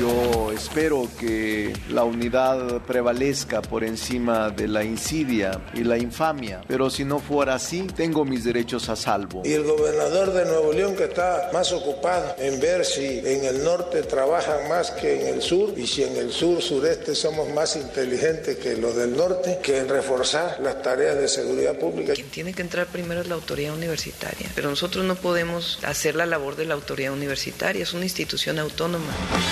Yo espero que la unidad prevalezca por encima de la insidia y la infamia, pero si no fuera así, tengo mis derechos a salvo. Y el gobernador de Nuevo León, que está más ocupado en ver si en el norte trabajan más que en el sur, y si en el sureste somos más inteligentes que los del norte, que en reforzar las tareas de seguridad pública. Quien tiene que entrar primero es la autoridad universitaria, pero nosotros no podemos hacer la labor de la autoridad universitaria, es una institución autónoma.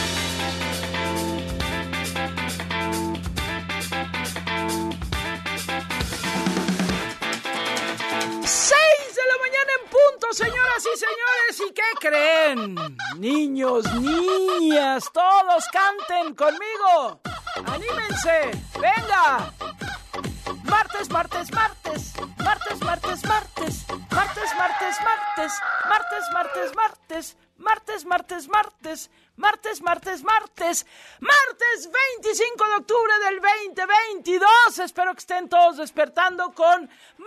6 de la mañana en punto, señoras y señores. ¿Y qué creen? Niños, niñas, todos canten conmigo. ¡Anímense! ¡Venga! Martes, martes, martes. Martes, martes, martes. Martes, martes, martes. Martes, martes, martes. Martes, martes, martes. Martes, martes, martes. Martes 25 de octubre del 2022. Espero que estén todos despertando con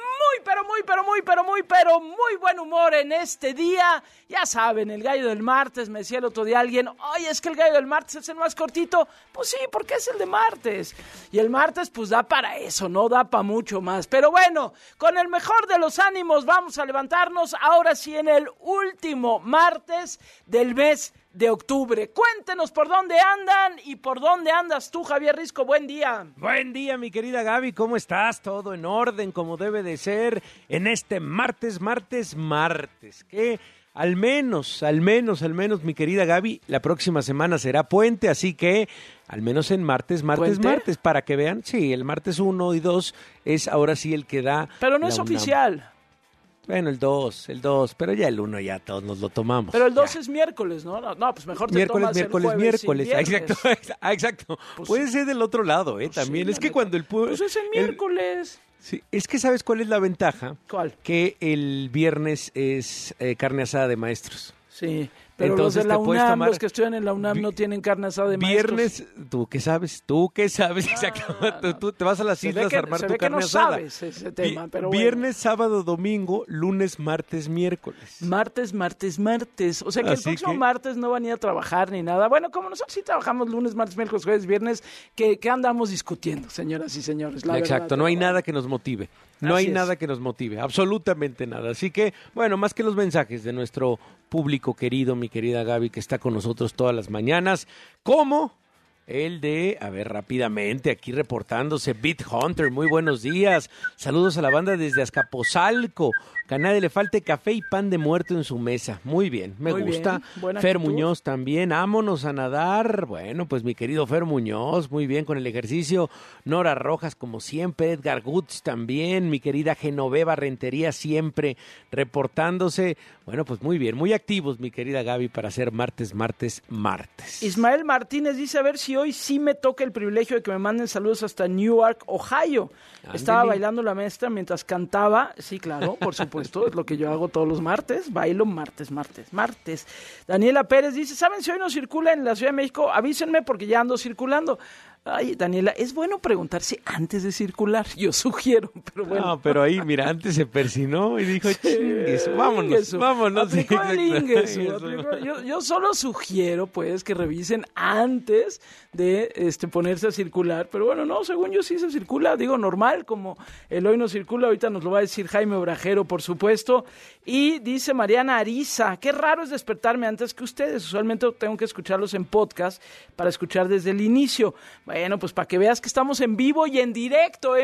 muy buen humor en este día. Ya saben, el gallo del martes, me decía el otro día alguien, oye, es que el gallo del martes es el más cortito. Pues sí, porque es el de martes. Y el martes pues da para eso, no da para mucho más. Pero bueno, con el mejor de los ánimos vamos a levantarnos ahora sí en el último martes del mes de octubre. Cuéntenos por dónde andan y por dónde andas tú, Javier Risco. Buen día. Buen día, mi querida Gaby. ¿Cómo estás? Todo en orden, como debe de ser en este martes. Que al menos, mi querida Gaby, la próxima semana será puente, así que al menos en martes, para que vean. Sí, el martes 1 y 2 es ahora sí el que da. Pero no es oficial. Bueno, el 2, pero ya el 1 ya todos nos lo tomamos. Pero el 2 es miércoles, ¿no? No, pues mejor te tomas el jueves. Miércoles. Exacto. Pues, puede ser del otro lado, pues también. Sí, es que cuando el... Pues es el miércoles. Sí, es que ¿sabes cuál es la ventaja? ¿Cuál? Que el viernes es carne asada de maestros. Sí, pero entonces, los de la UNAM, los que estudian en la UNAM no tienen carne asada de maestros. Viernes, ¿tú qué sabes? Exacto. Tú te vas a las islas a armar tu carne asada. Sabes ese tema, pero viernes, sábado, domingo, lunes, martes, miércoles. Martes. O sea que el próximo martes no van a ir a trabajar ni nada. Bueno, como nosotros sí trabajamos lunes, martes, miércoles, jueves, viernes, ¿qué andamos discutiendo, señoras y señores? Exacto, no hay nada que nos motive. No hay nada que nos motive, absolutamente nada. Así que, bueno, más que los mensajes de nuestro público querido, mi querida Gaby, que está con nosotros todas las mañanas, como el de, a ver, rápidamente, aquí reportándose, Beat Hunter, muy buenos días. Saludos a la banda desde Azcapotzalco. Que a nadie le falte café y pan de muerto en su mesa. Muy bien, me gusta. Fer Muñoz también, vámonos a nadar. Bueno, pues mi querido Fer Muñoz, muy bien con el ejercicio. Nora Rojas, como siempre. Edgar Gutz también. Mi querida Genoveva Rentería, siempre reportándose. Bueno, pues muy bien, muy activos, mi querida Gaby, para hacer martes. Ismael Martínez dice, a ver si hoy sí me toca el privilegio de que me manden saludos hasta Newark, Ohio. Ándale. Estaba bailando la maestra mientras cantaba. Sí, claro, por supuesto, es lo que yo hago todos los martes. Bailo martes. Daniela Pérez dice, ¿saben si hoy no circula en la Ciudad de México? Avísenme porque ya ando circulando. Ay, Daniela, es bueno preguntarse antes de circular, yo sugiero, pero bueno. No, pero ahí, mira, antes se persinó y dijo, chingues, vámonos. Aplicó el ingueso. Yo solo sugiero, pues, que revisen antes de ponerse a circular, pero bueno, no, según yo sí se circula, digo, normal, como el hoy no circula, ahorita nos lo va a decir Jaime Obrajero, por supuesto, y dice Mariana Ariza, qué raro es despertarme antes que ustedes, usualmente tengo que escucharlos en podcast para escuchar desde el inicio. Bueno, pues para que veas que estamos en vivo y en directo.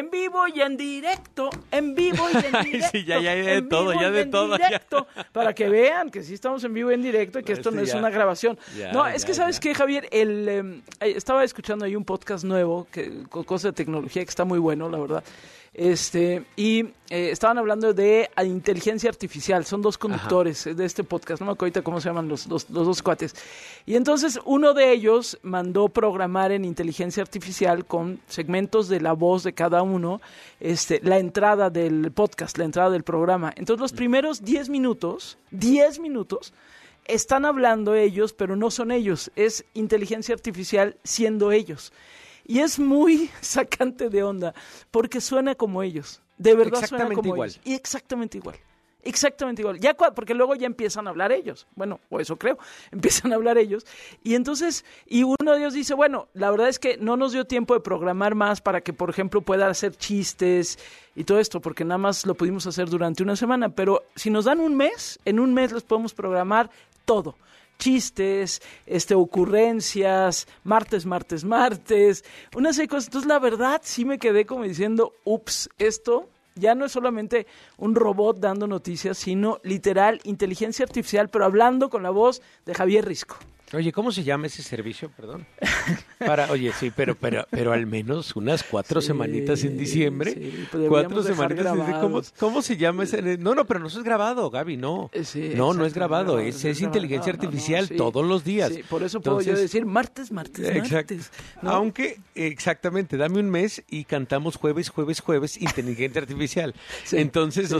Sí, ya de todo. Para que vean que sí estamos en vivo y en directo y que esto no es una grabación. ¿Sabes qué, Javier? Estaba escuchando ahí un podcast nuevo, con cosas de tecnología, que está muy bueno, la verdad. Estaban hablando de inteligencia artificial. Son dos conductores de este podcast. No me acuerdo ahorita cómo se llaman los dos cuates. Y entonces uno de ellos mandó programar en inteligencia artificial con segmentos de la voz de cada uno la entrada del podcast, la entrada del programa. Entonces los primeros 10 minutos están hablando ellos, pero no son ellos. Es inteligencia artificial siendo ellos. Y es muy sacante de onda, porque suena como ellos. De verdad suena como ellos. Y exactamente igual. exactamente igual. Ya porque luego ya empiezan a hablar ellos. Bueno, o eso creo. Empiezan a hablar ellos. Y entonces, y uno de ellos dice, bueno, la verdad es que no nos dio tiempo de programar más para que, por ejemplo, pueda hacer chistes y todo esto, porque nada más lo pudimos hacer durante una semana. Pero si nos dan un mes, en un mes les podemos programar todo. Chistes, ocurrencias, martes, una serie de cosas. Entonces, la verdad, sí me quedé como diciendo, ups, esto ya no es solamente un robot dando noticias, sino literal inteligencia artificial, pero hablando con la voz de Javier Risco. Oye, ¿cómo se llama ese servicio? Perdón. Oye, sí, pero al menos unas 4 semanitas en diciembre. Sí, 4 semanitas. ¿Cómo se llama ese? No, pero no es grabado, Gaby, no. Sí, no es grabado, es inteligencia artificial todos los días. Sí, por eso puedo yo decir martes. Exacto. ¿No? Aunque, exactamente, dame un mes y cantamos jueves, inteligencia artificial. Sí, entonces,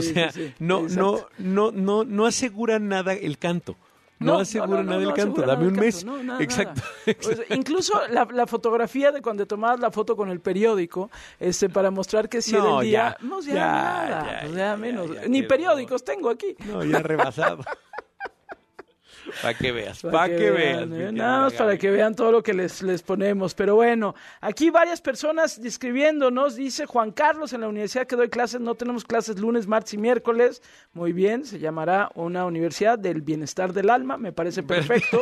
no asegura nada el canto. No asegura nada el canto, dame un mes. Exacto. Pues, incluso la fotografía de cuando tomabas la foto con el periódico, para mostrar que si era el día, no se nada, menos. Ni periódicos tengo aquí. No, ya rebasado. Para que veas, nada más para que vean todo lo que les ponemos. Pero bueno, aquí varias personas describiéndonos. Dice Juan Carlos, en la universidad que doy clases, no tenemos clases lunes, martes y miércoles. Muy bien, se llamará una universidad del bienestar del alma, me parece perfecto.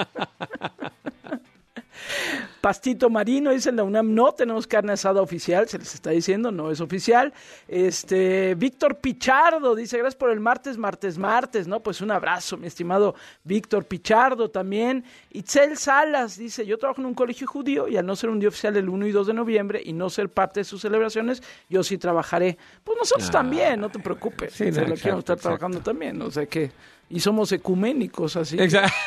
Pastito Marino dice, en la UNAM no tenemos carne asada oficial, se les está diciendo, no es oficial. Víctor Pichardo dice, gracias por el martes, ¿no? Pues un abrazo, mi estimado Víctor Pichardo también. Itzel Salas dice, yo trabajo en un colegio judío y al no ser un día oficial el 1 y 2 de noviembre y no ser parte de sus celebraciones, yo sí trabajaré. Pues nosotros también, no te preocupes. Sí, quiero estar trabajando también, o sea que... Y somos ecuménicos, así.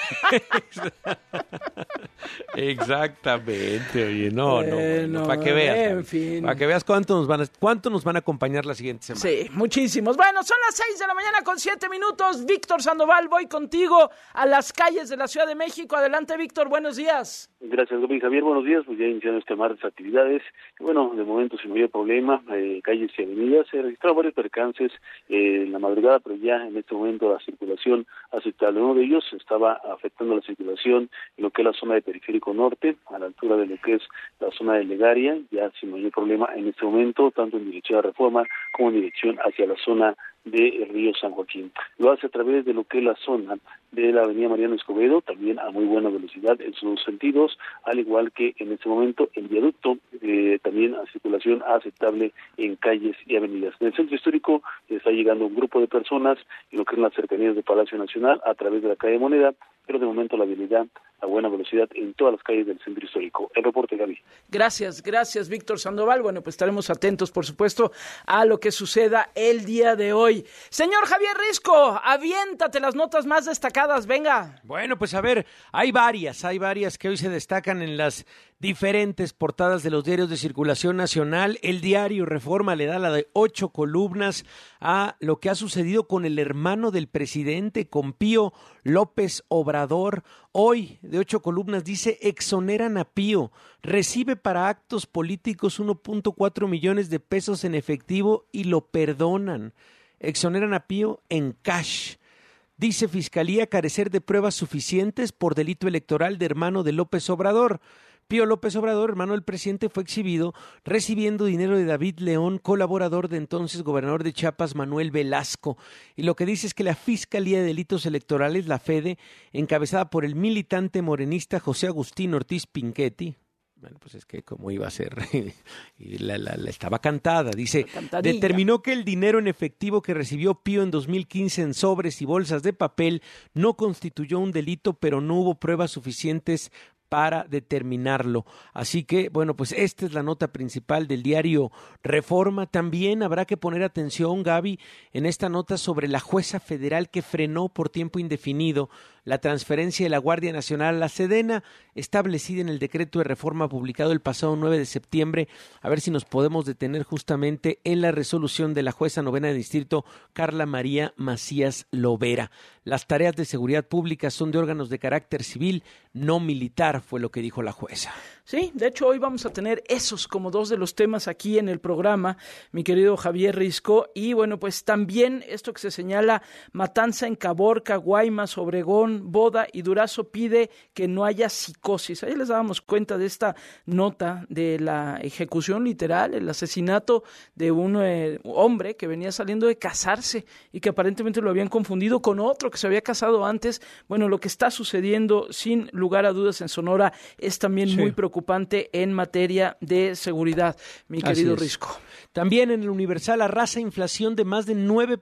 Exactamente, oye, no, para que veas. En fin. Para que veas cuánto nos van a acompañar la siguiente semana. Sí, muchísimos. Bueno, son las 6:00 con 7 minutos. Víctor Sandoval, voy contigo a las calles de la Ciudad de México. Adelante, Víctor, buenos días. Gracias, Javier, buenos días. Pues ya iniciando este martes actividades. Bueno, de momento sin mayor problema, calles y avenidas. Se registraron varios percances en la madrugada, pero ya en este momento la circulación aceptable. Uno de ellos estaba afectando la circulación en lo que es la zona de Periférico Norte, a la altura de lo que es la zona de Legaria, ya sin mayor problema en este momento, tanto en dirección a Reforma como en dirección hacia la zona del río San Joaquín. Lo hace a través de lo que es la zona de la avenida Mariano Escobedo, también a muy buena velocidad en sus dos sentidos, al igual que en este momento el viaducto, también a circulación aceptable en calles y avenidas. En el centro histórico está llegando un grupo de personas en lo que es las cercanías del Palacio Nacional a través de la calle Moneda, pero de momento la vialidad a buena velocidad en todas las calles del centro histórico. El reporte, Gaby. Gracias, Víctor Sandoval. Bueno, pues estaremos atentos, por supuesto, a lo que suceda el día de hoy. Señor Javier Risco, aviéntate las notas más destacadas, venga. Bueno, pues a ver, hay varias que hoy se destacan en las diferentes portadas de los diarios de circulación nacional. El diario Reforma le da la de 8 columnas a lo que ha sucedido con el hermano del presidente, con Pío López Obrador. Hoy, de 8 columnas, dice, exoneran a Pío, recibe para actos políticos 1.4 millones de pesos en efectivo y lo perdonan. Exoneran a Pío en cash. Dice Fiscalía carecer de pruebas suficientes por delito electoral de hermano de López Obrador. Pío López Obrador, hermano del presidente, fue exhibido recibiendo dinero de David León, colaborador de entonces gobernador de Chiapas, Manuel Velasco. Y lo que dice es que la Fiscalía de Delitos Electorales, la FEDE, encabezada por el militante morenista José Agustín Ortiz Pinchetti, bueno, pues es que como iba a ser, la estaba cantada, dice, determinó que el dinero en efectivo que recibió Pío en 2015 en sobres y bolsas de papel no constituyó un delito, pero no hubo pruebas suficientes para determinarlo. Así que, bueno, pues esta es la nota principal del diario Reforma. También habrá que poner atención, Gaby, en esta nota sobre la jueza federal que frenó por tiempo indefinido la transferencia de la Guardia Nacional a la Sedena, establecida en el decreto de reforma publicado el pasado 9 de septiembre. A ver si nos podemos detener justamente en la resolución de la jueza novena de distrito, Carla María Macías Lovera. Las tareas de seguridad pública son de órganos de carácter civil, no militar, fue lo que dijo la jueza. Sí, de hecho hoy vamos a tener esos como dos de los temas aquí en el programa, mi querido Javier Risco, y bueno, pues también esto que se señala, matanza en Caborca, Guaymas, Obregón, Boda y Durazo pide que no haya psicosis. Ahí les dábamos cuenta de esta nota de la ejecución literal, el asesinato de un hombre que venía saliendo de casarse y que aparentemente lo habían confundido con otro que se había casado antes. Bueno, lo que está sucediendo sin lugar a dudas en Sonora es también muy preocupante en materia de seguridad, mi querido Risco. También en el Universal arrasa inflación de más de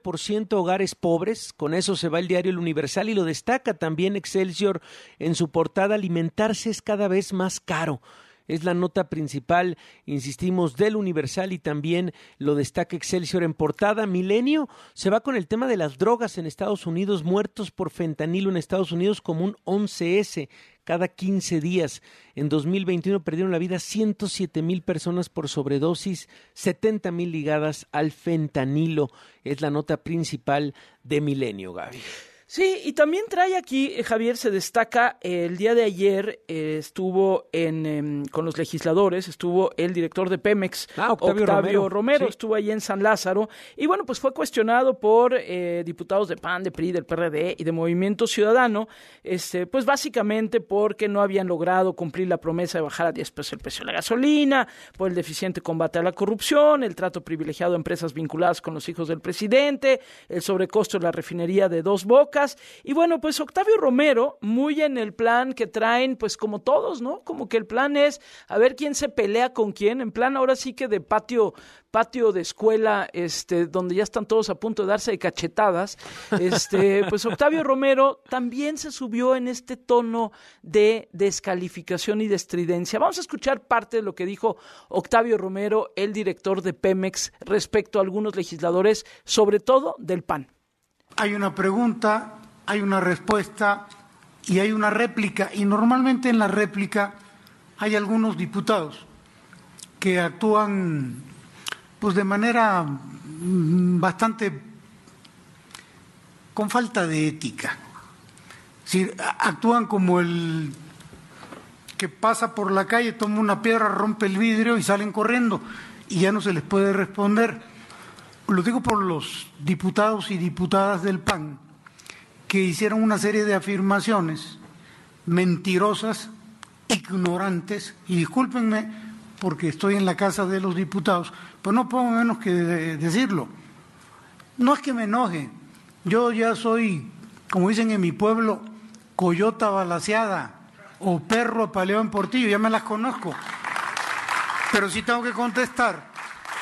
9% hogares pobres. Con eso se va el diario El Universal y lo destaca también Excelsior en su portada. Alimentarse es cada vez más caro. Es la nota principal, insistimos, del Universal y también lo destaca Excelsior en portada. Milenio se va con el tema de las drogas en Estados Unidos, muertos por fentanilo en Estados Unidos como un 11S cada 15 días. En 2021 perdieron la vida 107,000 personas por sobredosis, 70,000 ligadas al fentanilo. Es la nota principal de Milenio, Gaby. Sí, y también trae aquí, Javier, se destaca, el día de ayer estuvo con los legisladores, estuvo el director de Pemex, Octavio Romero, sí. Estuvo ahí en San Lázaro, y bueno, pues fue cuestionado por diputados de PAN, de PRI, del PRD y de Movimiento Ciudadano, pues básicamente porque no habían logrado cumplir la promesa de bajar a 10 pesos el precio de la gasolina, por el deficiente combate a la corrupción, el trato privilegiado a empresas vinculadas con los hijos del presidente, el sobrecosto de la refinería de Dos Bocas. Y bueno, pues Octavio Romero, muy en el plan que traen, pues como todos, ¿no? Como que el plan es a ver quién se pelea con quién, en plan ahora sí que de patio de escuela, donde ya están todos a punto de darse de cachetadas. Pues Octavio Romero también se subió en este tono de descalificación y de estridencia. Vamos a escuchar parte de lo que dijo Octavio Romero, el director de Pemex, respecto a algunos legisladores, sobre todo del PAN. Hay una pregunta, hay una respuesta y hay una réplica. Y normalmente en la réplica hay algunos diputados que actúan pues de manera bastante con falta de ética. Es decir, actúan como el que pasa por la calle, toma una piedra, rompe el vidrio y salen corriendo y ya no se les puede responder. Lo digo por los diputados y diputadas del PAN que hicieron una serie de afirmaciones mentirosas, ignorantes, y discúlpenme porque estoy en la casa de los diputados, pues no puedo menos que decirlo. No es que me enoje, yo ya soy, como dicen en mi pueblo, coyota balaceada o perro apaleado en portillo, ya me las conozco, pero sí tengo que contestar.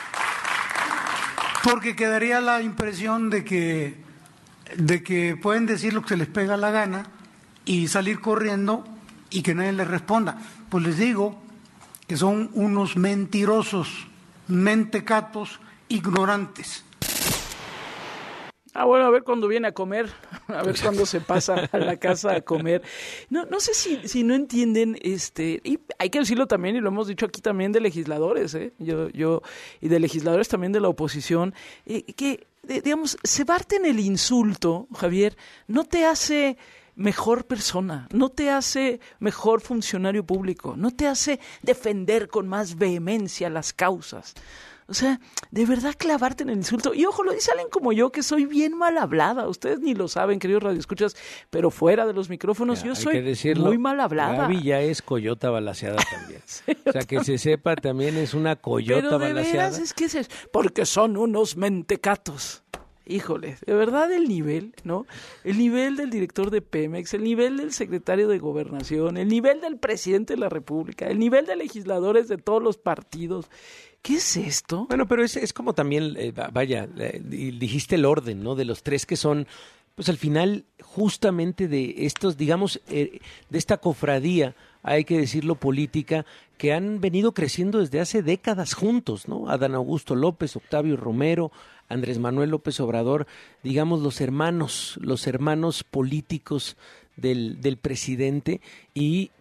Porque quedaría la impresión de que pueden decir lo que se les pega la gana y salir corriendo y que nadie les responda. Pues les digo que son unos mentirosos, mentecatos, ignorantes. Bueno, a ver cuándo viene a comer, a ver cuándo se pasa a la casa a comer. No sé si no entienden, y hay que decirlo también, y lo hemos dicho aquí también de legisladores, yo y de legisladores también de la oposición, que, digamos, cebarte en el insulto, Javier, no te hace mejor persona, no te hace mejor funcionario público, no te hace defender con más vehemencia las causas. O sea, de verdad clavarte en el insulto. Y ojo, lo dice alguien como yo, que soy bien mal hablada. Ustedes ni lo saben, queridos radioescuchas, pero fuera de los micrófonos yo soy muy mal hablada. Gaby ya es coyota balaceada también. Sí, o sea, que se sepa, también es una coyota balaceada. Pero de veras es que es porque son unos mentecatos. Híjole, de verdad el nivel, ¿no? El nivel del director de Pemex, el nivel del secretario de Gobernación, el nivel del presidente de la República, el nivel de legisladores de todos los partidos. ¿Qué es esto? Bueno, pero es como también, dijiste el orden, ¿no? De los tres que son, pues al final, justamente de estos, digamos, de esta cofradía, hay que decirlo, política, que han venido creciendo desde hace décadas juntos, ¿no? Adán Augusto López, Octavio Romero, Andrés Manuel López Obrador, digamos los hermanos políticos del presidente, y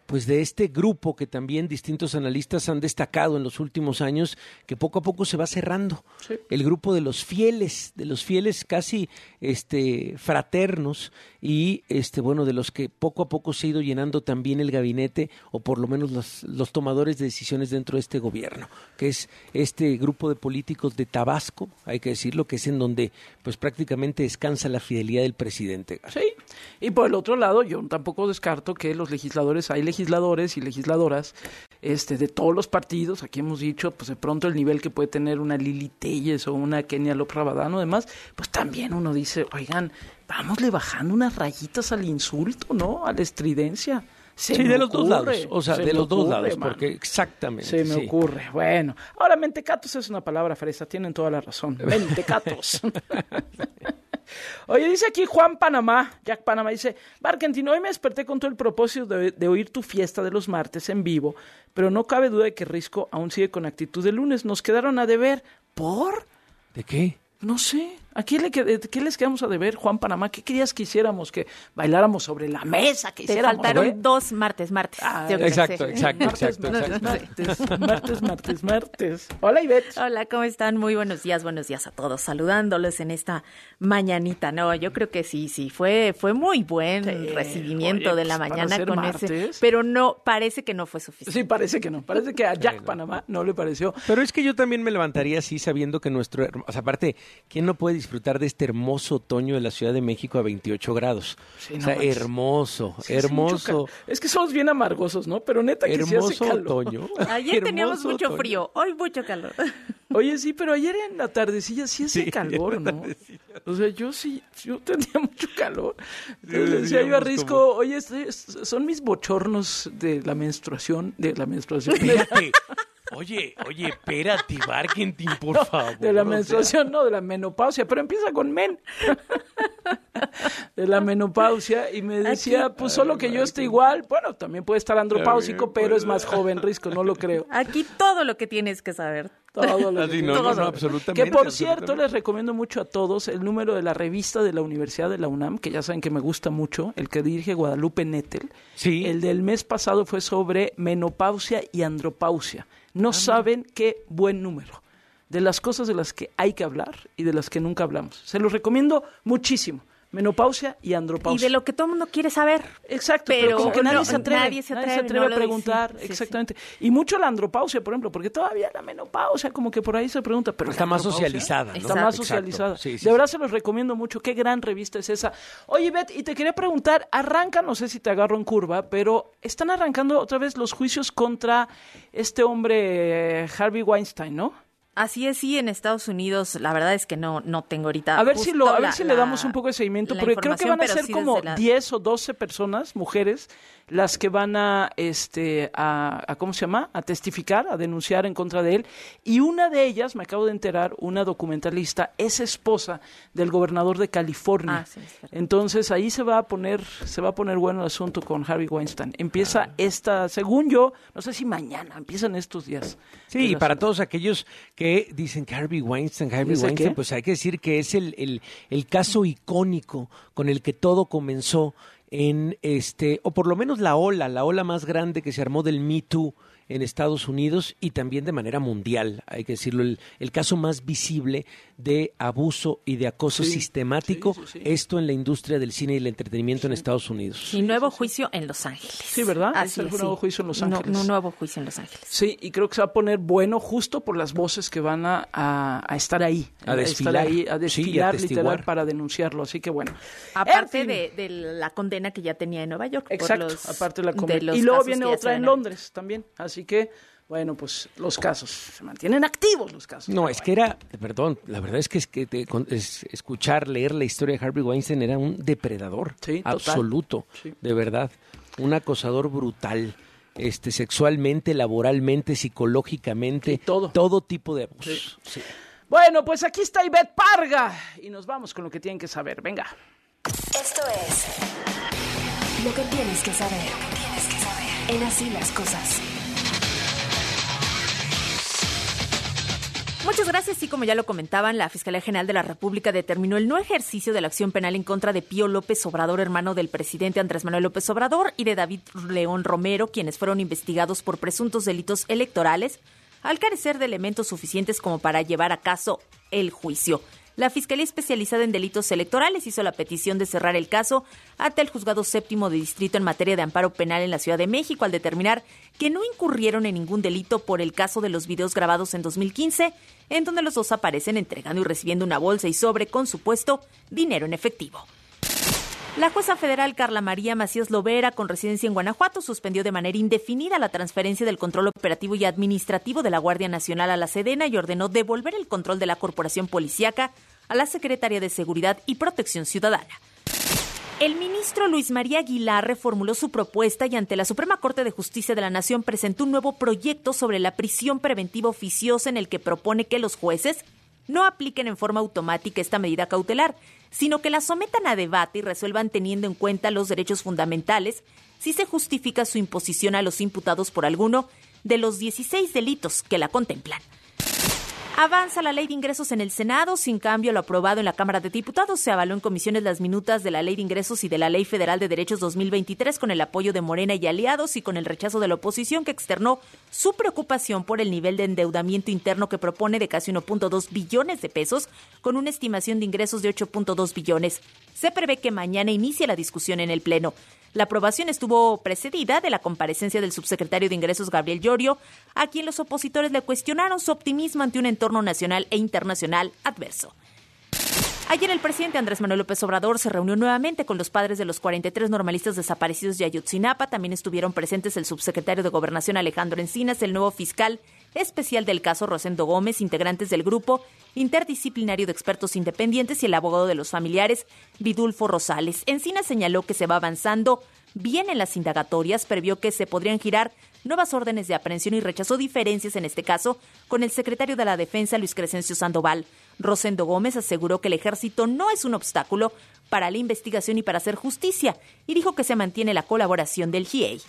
de este grupo que también distintos analistas han destacado en los últimos años, que poco a poco se va cerrando. Sí. El grupo de los fieles casi fraternos y de los que poco a poco se ha ido llenando también el gabinete, o por lo menos los tomadores de decisiones dentro de este gobierno, que es este grupo de políticos de Tabasco, hay que decirlo, que es en donde pues prácticamente descansa la fidelidad del presidente. Sí, y por el otro lado yo tampoco descarto que los legisladores, hay legisladores y legisladoras de todos los partidos, aquí hemos dicho, pues de pronto el nivel que puede tener una Lili Telles o una Kenia López Rabadán o demás, pues también uno dice, oigan, vámosle bajando unas rayitas al insulto, ¿no? A la estridencia. Sí, de los dos lados, o sea, de los dos lados, porque exactamente. Se me ocurre, bueno. Ahora, mentecatos es una palabra fresa, tienen toda la razón, mentecatos. Oye, dice aquí Jack Panamá, dice, Barkentin, hoy me desperté con todo el propósito de oír tu fiesta de los martes en vivo, pero no cabe duda de que Risco aún sigue con actitud de lunes, nos quedaron a deber, ¿por? ¿De qué? No sé, ¿a qué les quedamos a deber, Juan Panamá? ¿Qué querías que hiciéramos? ¿Que bailáramos sobre la mesa? Que te faltaron 2 martes. Exacto. Martes. Hola, Ivette. Hola, ¿cómo están? Muy buenos días a todos. Saludándolos en esta mañanita. No, yo creo que sí, fue muy buen recibimiento de la mañana con martes. Ese, pero no, parece que no fue suficiente. Sí, parece que no. Parece que a Jack Panamá no le pareció. Pero es que yo también me levantaría así sabiendo que aparte, ¿quién no puede disfrutar de este hermoso otoño de la Ciudad de México a 28 grados? Sí, hermoso. Es que somos bien amargosos, ¿no? Pero neta que hermoso sí hace calor. Otoño. Ayer teníamos mucho frío, hoy mucho calor. Oye, sí, pero ayer en la tardecilla sí hace calor, ¿no? O sea, yo tenía mucho calor. Entonces le decía yo a Risco, oye, son mis bochornos de la menstruación. Espérate. Oye, espérate, Barkentin, por favor. De la menstruación, no, de la menopausia, pero empieza con men. De la menopausia, y me decía, pues solo que yo esté igual, bueno, también puede estar andropáusico, pero es más joven, Risco, no lo creo. Aquí todo lo que tienes que saber. Todo lo que no, absolutamente. Que por cierto, les recomiendo mucho a todos el número de la revista de la Universidad de la UNAM, que ya saben que me gusta mucho, el que dirige Guadalupe Nettel. Sí. El del mes pasado fue sobre menopausia y andropausia. No saben qué buen número. De las cosas de las que hay que hablar y de las que nunca hablamos. Se los recomiendo muchísimo. Menopausia y andropausia. Y de lo que todo el mundo quiere saber. Exacto, pero como que nadie se atreve a preguntar. Sí, exactamente. Sí. Y mucho la andropausia, por ejemplo, porque todavía la menopausia, como que por ahí se pregunta. Pero está más socializada, ¿no? Está más socializada. Sí, de verdad se los recomiendo mucho. Qué gran revista es esa. Oye, Beth, y te quería preguntar, no sé si te agarro en curva, pero están arrancando otra vez los juicios contra este hombre Harvey Weinstein, ¿no? Así es, sí, en Estados Unidos, la verdad es que no tengo ahorita. A ver si le damos un poco de seguimiento, porque creo que van a ser como 10 o 12 personas, mujeres, las que van a ¿cómo se llama? A testificar, a denunciar en contra de él. Y una de ellas, me acabo de enterar, una documentalista, es esposa del gobernador de California. Sí, entonces ahí se va a poner bueno el asunto con Harvey Weinstein. Empieza según yo, no sé si mañana, empiezan estos días. Sí, y para todos aquellos que dicen que Harvey Weinstein, pues hay que decir que es el caso icónico con el que todo comenzó o por lo menos la ola más grande que se armó del Me Too en Estados Unidos y también de manera mundial, hay que decirlo, el caso más visible de abuso y de acoso sistemático, esto en la industria del cine y el entretenimiento en Estados Unidos. Y nuevo juicio en Los Ángeles. Sí, ¿verdad? Así es, nuevo juicio en Los Ángeles. Un nuevo juicio en Los Ángeles. Sí, y creo que se va a poner bueno justo por las voces que van a estar ahí. A desfilar. A desfilar, literal, para denunciarlo. Así que bueno. Aparte de la condena que ya tenía en Nueva York. Exacto, aparte de la condena. Y luego viene otra en Londres también. Así que, bueno, pues los casos, se mantienen activos los casos. No, es que la verdad es que leer la historia de Harvey Weinstein era un depredador absoluto, de verdad, un acosador brutal, sexualmente, laboralmente, psicológicamente, todo tipo de abusos. Sí. Bueno, pues aquí está Ivette Parga y nos vamos con lo que tienen que saber. Venga. Esto es lo que tienes que saber. En Así las Cosas. Muchas gracias. Y como ya lo comentaban, la Fiscalía General de la República determinó el no ejercicio de la acción penal en contra de Pío López Obrador, hermano del presidente Andrés Manuel López Obrador, y de David León Romero, quienes fueron investigados por presuntos delitos electorales, al carecer de elementos suficientes como para llevar a cabo el juicio. La Fiscalía Especializada en Delitos Electorales hizo la petición de cerrar el caso ante el Juzgado Séptimo de Distrito en materia de amparo penal en la Ciudad de México, al determinar que no incurrieron en ningún delito por el caso de los videos grabados en 2015, en donde los dos aparecen entregando y recibiendo una bolsa y sobre con supuesto dinero en efectivo. La jueza federal Carla María Macías Lovera, con residencia en Guanajuato, suspendió de manera indefinida la transferencia del control operativo y administrativo de la Guardia Nacional a la Sedena y ordenó devolver el control de la corporación policíaca a la Secretaría de Seguridad y Protección Ciudadana. El ministro Luis María Aguilar reformuló su propuesta y ante la Suprema Corte de Justicia de la Nación presentó un nuevo proyecto sobre la prisión preventiva oficiosa en el que propone que los jueces no apliquen en forma automática esta medida cautelar, sino que la sometan a debate y resuelvan teniendo en cuenta los derechos fundamentales si se justifica su imposición a los imputados por alguno de los 16 delitos que la contemplan. Avanza la Ley de Ingresos en el Senado. Sin cambio, lo aprobado en la Cámara de Diputados. Se avaló en comisiones las minutas de la Ley de Ingresos y de la Ley Federal de Derechos 2023 con el apoyo de Morena y aliados y con el rechazo de la oposición, que externó su preocupación por el nivel de endeudamiento interno que propone de casi 1.2 billones de pesos con una estimación de ingresos de 8.2 billones. Se prevé que mañana inicie la discusión en el Pleno. La aprobación estuvo precedida de la comparecencia del subsecretario de Ingresos, Gabriel Llorio, a quien los opositores le cuestionaron su optimismo ante un entorno nacional e internacional adverso. Ayer el presidente Andrés Manuel López Obrador se reunió nuevamente con los padres de los 43 normalistas desaparecidos de Ayotzinapa. También estuvieron presentes el subsecretario de Gobernación Alejandro Encinas, el nuevo fiscal especial del caso Rosendo Gómez, integrantes del grupo interdisciplinario de expertos independientes y el abogado de los familiares, Vidulfo Rosales. Encinas señaló que se va avanzando bien en las indagatorias, previó que se podrían girar nuevas órdenes de aprehensión y rechazó diferencias en este caso con el secretario de la Defensa, Luis Crescencio Sandoval. Rosendo Gómez aseguró que el ejército no es un obstáculo para la investigación y para hacer justicia, y dijo que se mantiene la colaboración del GIEI.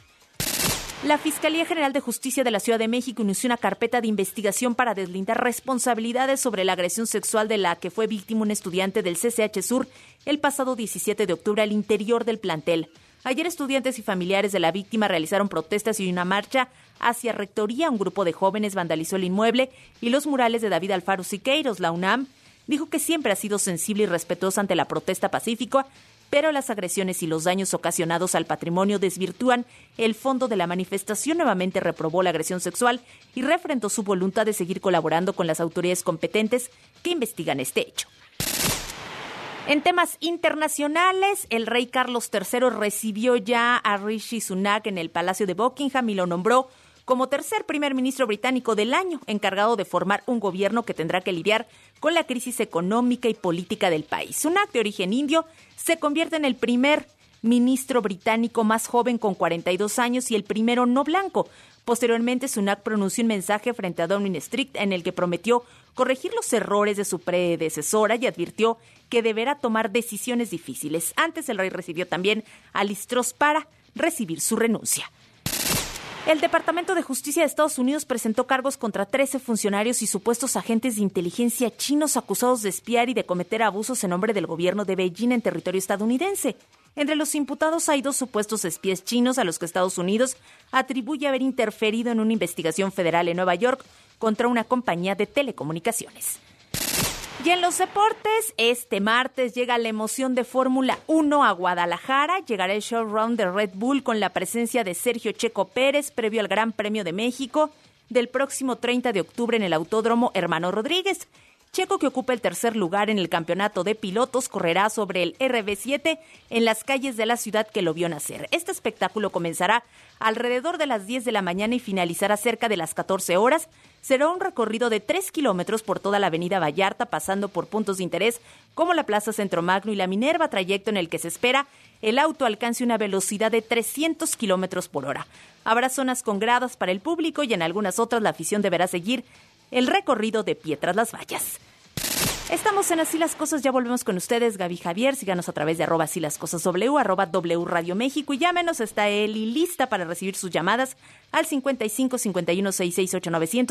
La Fiscalía General de Justicia de la Ciudad de México inició una carpeta de investigación para deslindar responsabilidades sobre la agresión sexual de la que fue víctima un estudiante del CCH Sur el pasado 17 de octubre al interior del plantel. Ayer estudiantes y familiares de la víctima realizaron protestas y una marcha hacia Rectoría. Un grupo de jóvenes vandalizó el inmueble y los murales de David Alfaro Siqueiros. La UNAM dijo que siempre ha sido sensible y respetuosa ante la protesta pacífica, pero las agresiones y los daños ocasionados al patrimonio desvirtúan el fondo de la manifestación. Nuevamente reprobó la agresión sexual y refrendó su voluntad de seguir colaborando con las autoridades competentes que investigan este hecho. En temas internacionales, el rey Carlos III recibió ya a Rishi Sunak en el Palacio de Buckingham y lo nombró como tercer primer ministro británico del año, encargado de formar un gobierno que tendrá que lidiar con la crisis económica y política del país. Sunak, de origen indio, se convierte en el primer ministro británico más joven con 42 años y el primero no blanco. Posteriormente, Sunak pronunció un mensaje frente a Downing Street en el que prometió corregir los errores de su predecesora y advirtió que deberá tomar decisiones difíciles. Antes, el rey recibió también a Liz Truss para recibir su renuncia. El Departamento de Justicia de Estados Unidos presentó cargos contra 13 funcionarios y supuestos agentes de inteligencia chinos acusados de espiar y de cometer abusos en nombre del gobierno de Beijing en territorio estadounidense. Entre los imputados hay 2 supuestos espías chinos a los que Estados Unidos atribuye haber interferido en una investigación federal en Nueva York contra una compañía de telecomunicaciones. Y en los deportes, este martes llega la emoción de Fórmula 1 a Guadalajara. Llegará el showround de Red Bull con la presencia de Sergio Checo Pérez previo al Gran Premio de México del próximo 30 de octubre en el Autódromo Hermano Rodríguez. Checo, que ocupa el tercer lugar en el campeonato de pilotos, correrá sobre el RB7 en las calles de la ciudad que lo vio nacer. Este espectáculo comenzará alrededor de las 10 de la mañana y finalizará cerca de las 14 horas. Será un recorrido de 3 kilómetros por toda la avenida Vallarta, pasando por puntos de interés como la Plaza Centro Magno y la Minerva, trayecto en el que se espera el auto alcance una velocidad de 300 kilómetros por hora. Habrá zonas con gradas para el público y en algunas otras la afición deberá seguir el recorrido de pie tras las vallas. Estamos en Así las Cosas, ya volvemos con ustedes, Gaby Javier, síganos a través de @asílascosasw, @W Radio México y llámenos, está Eli lista para recibir sus llamadas al 55 51 66 8900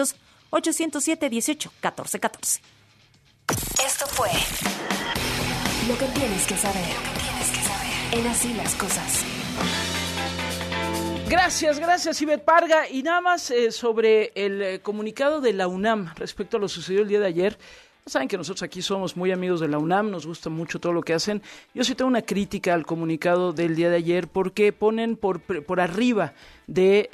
807-18-1414. Esto fue Lo que tienes que saber. En Así las Cosas. Gracias, Ivette Parga. Y nada más sobre el comunicado de la UNAM respecto a lo sucedido el día de ayer. Saben que nosotros aquí somos muy amigos de la UNAM, nos gusta mucho todo lo que hacen. Yo sí tengo una crítica al comunicado del día de ayer porque ponen por arriba de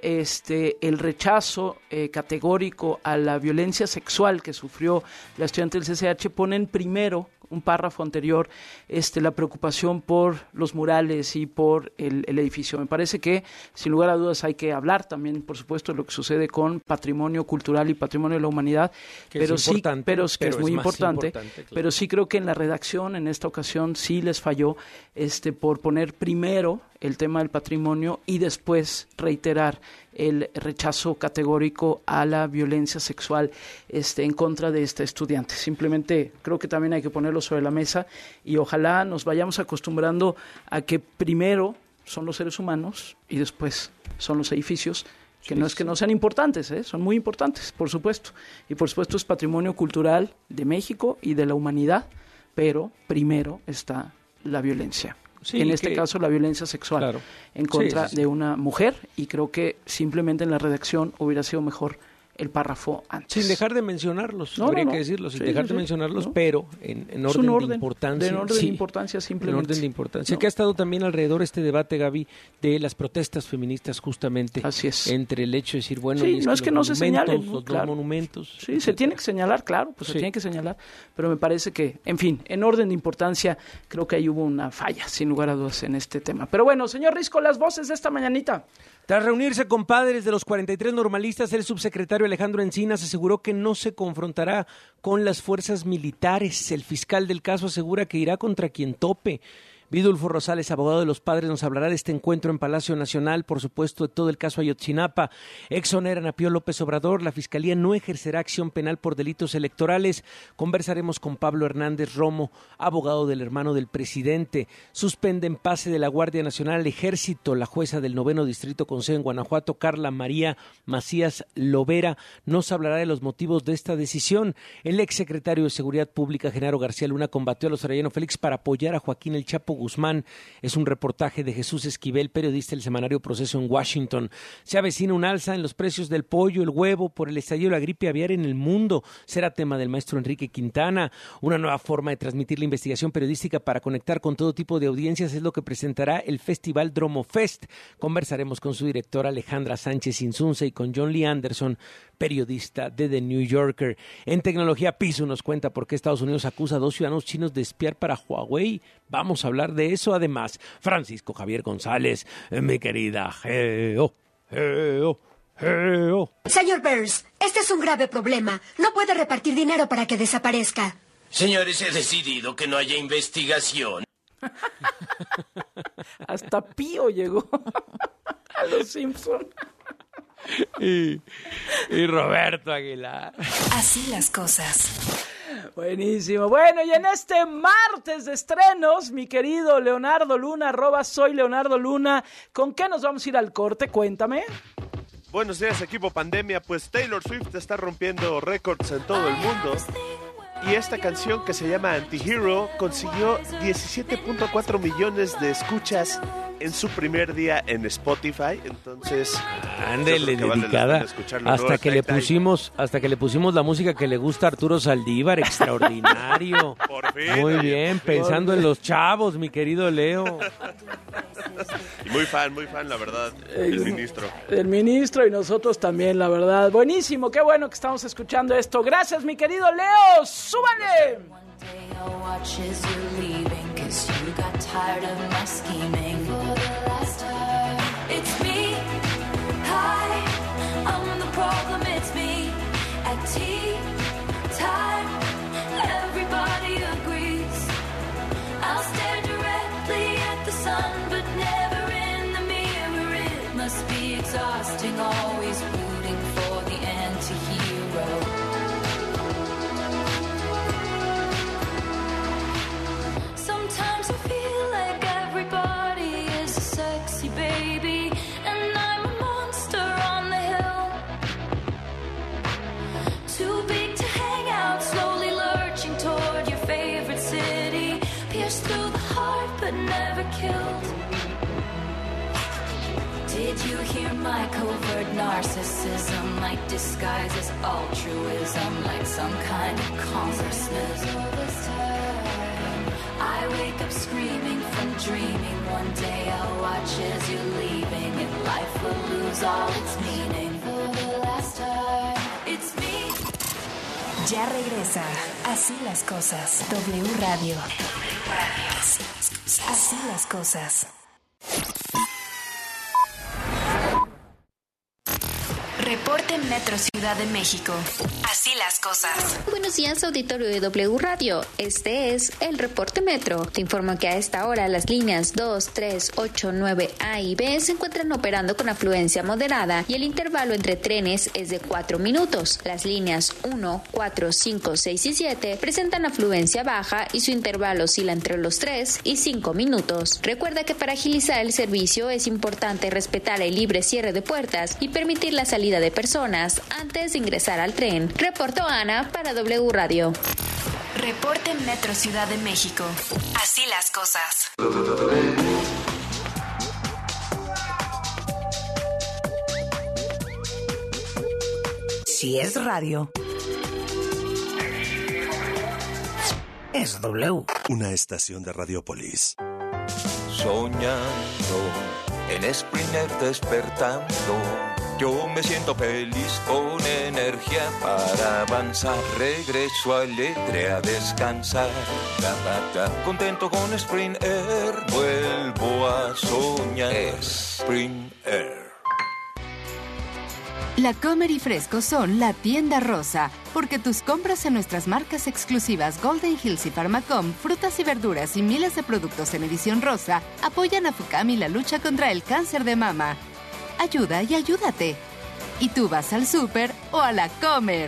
el rechazo categórico a la violencia sexual que sufrió la estudiante del CCH, ponen primero un párrafo anterior, la preocupación por los murales y por el edificio. Me parece que, sin lugar a dudas, hay que hablar también, por supuesto, de lo que sucede con patrimonio cultural y patrimonio de la humanidad, que es muy importante, claro. Pero sí creo que en la redacción, en esta ocasión, sí les falló por poner primero el tema del patrimonio y después reiterar el rechazo categórico a la violencia sexual en contra de esta estudiante. Simplemente creo que también hay que ponerlo sobre la mesa y ojalá nos vayamos acostumbrando a que primero son los seres humanos y después son los edificios, que no es que no sean importantes, son muy importantes, por supuesto. Y por supuesto es patrimonio cultural de México y de la humanidad, pero primero está la violencia. Sí, en este caso la violencia sexual en contra de una mujer, y creo que simplemente en la redacción hubiera sido mejor el párrafo antes. Sin dejar de mencionarlos, habría que decirlo, sin dejar de mencionarlos, pero en orden de importancia. En orden de importancia, simplemente. En orden de importancia. Que ha estado también alrededor este debate, Gaby, de las protestas feministas, justamente. Así es. Entre el hecho de decir, bueno, no es que no se señalen, los dos monumentos. Sí, se tiene que señalar, claro, se tiene que señalar, pero me parece que, en fin, en orden de importancia, creo que ahí hubo una falla, sin lugar a dudas, en este tema. Pero bueno, señor Risco, las voces de esta mañanita. Tras reunirse con padres de los 43 normalistas, el subsecretario Alejandro Encinas aseguró que no se confrontará con las fuerzas militares. El fiscal del caso asegura que irá contra quien tope. Vidulfo Rosales, abogado de los padres, nos hablará de este encuentro en Palacio Nacional, por supuesto, de todo el caso Ayotzinapa. Exoneran a Pío López Obrador, la Fiscalía no ejercerá acción penal por delitos electorales. Conversaremos con Pablo Hernández Romo, abogado del hermano del presidente. Suspenden pase de la Guardia Nacional al Ejército. La jueza del 9º Distrito Consejo en Guanajuato, Carla María Macías Lovera, nos hablará de los motivos de esta decisión. El exsecretario de Seguridad Pública, Genaro García Luna, combatió a los Arellano Félix para apoyar a Joaquín El Chapo Guzmán. Es un reportaje de Jesús Esquivel, periodista del semanario Proceso en Washington. Se avecina un alza en los precios del pollo, el huevo, por el estallido de la gripe aviar en el mundo. Será tema del maestro Enrique Quintana. Una nueva forma de transmitir la investigación periodística para conectar con todo tipo de audiencias es lo que presentará el Festival Dromofest. Conversaremos con su directora Alejandra Sánchez Insunza y con John Lee Anderson, periodista de The New Yorker. En tecnología, Piso nos cuenta por qué Estados Unidos acusa a 2 ciudadanos chinos de espiar para Huawei. Vamos a hablar de eso. Además, Francisco Javier González, mi querida Geo. Señor Burns, este es un grave problema. No puede repartir dinero para que desaparezca. Señores, he decidido que no haya investigación. Hasta Pío llegó a los Simpson. Y Roberto Aguilar. Así las cosas. Buenísimo. Bueno, y en este martes de estrenos, mi querido Leonardo Luna, @soy Leonardo Luna, ¿con qué nos vamos a ir al corte? Cuéntame. Buenos días, equipo Pandemia. Pues Taylor Swift está rompiendo récords en todo el mundo. Y esta canción, que se llama Antihero, consiguió 17.4 millones de escuchas en su primer día en Spotify. Entonces, ándele, dedicada, hasta que le pusimos la música que le gusta a Arturo Saldívar, extraordinario. Por fin, muy bien, pensando en los chavos, mi querido Leo. Muy fan, la verdad, el ministro. El ministro y nosotros también, la verdad. Buenísimo, qué bueno que estamos escuchando esto. Gracias, mi querido Leo. ¡Súbale! Always rooting for the anti-hero. Sometimes I feel like everybody is a sexy baby, and I'm a monster on the hill. Fear my covert narcissism might disguise as altruism, like some kind of consciousness. I wake up screaming from dreaming. One day I'll watch as you're leaving, and life will lose all its meaning. For the last time, it's me. Ya regresa. Así las cosas. W Radio. Así las cosas. Reporte Metro Ciudad de México. Así las cosas. Buenos días, auditorio de W Radio. Este es el Reporte Metro. Te informo que a esta hora las líneas 2, 3, 8, 9, A y B se encuentran operando con afluencia moderada y el intervalo entre trenes es de 4 minutos. Las líneas 1, 4, 5, 6 y 7 presentan afluencia baja y su intervalo oscila entre los 3 y 5 minutos. Recuerda que para agilizar el servicio es importante respetar el libre cierre de puertas y permitir la salida de personas antes de ingresar al tren. Reportó Ana para W Radio. Reporte Metro Ciudad de México. Así las cosas. Si es radio, es W. Una estación de Radiopolis. Soñando, en Springer despertando. Yo me siento feliz con energía para avanzar. Regreso alegre a descansar. Contento con Spring Air. Vuelvo a soñar. Spring Air. La Comer y Fresco son la tienda rosa, porque tus compras en nuestras marcas exclusivas Golden Hills y Pharmacom, frutas y verduras y miles de productos en edición rosa apoyan a FUCAM y la lucha contra el cáncer de mama. Ayuda y ayúdate. Y tú vas al súper o a la Comer.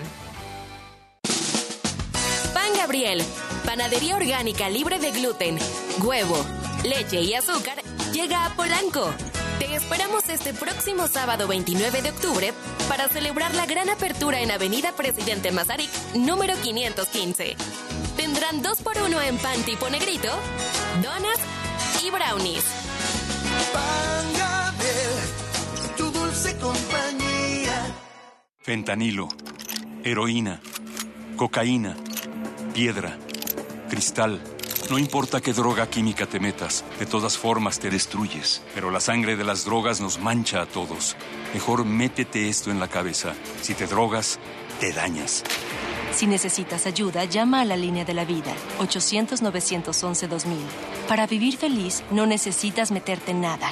Pan Gabriel, panadería orgánica libre de gluten, huevo, leche y azúcar, llega a Polanco. Te esperamos este próximo sábado 29 de octubre para celebrar la gran apertura en Avenida Presidente Mazarik, número 515. Tendrán 2x1 en pan tipo negrito, donas y brownies. Pan Gabriel, tu dulce compañía. Fentanilo, heroína, cocaína, piedra, cristal. No importa qué droga química te metas, de todas formas te destruyes. Pero la sangre de las drogas nos mancha a todos. Mejor métete esto en la cabeza. Si te drogas, te dañas. Si necesitas ayuda, llama a la línea de la vida, 800-911-2000. Para vivir feliz, no necesitas meterte en nada.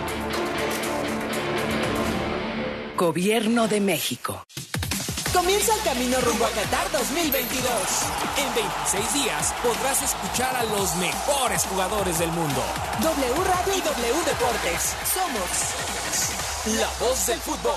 Gobierno de México. Comienza el camino rumbo a Qatar 2022. En 26 días podrás escuchar a los mejores jugadores del mundo. W Radio y W Deportes. Somos la voz del fútbol.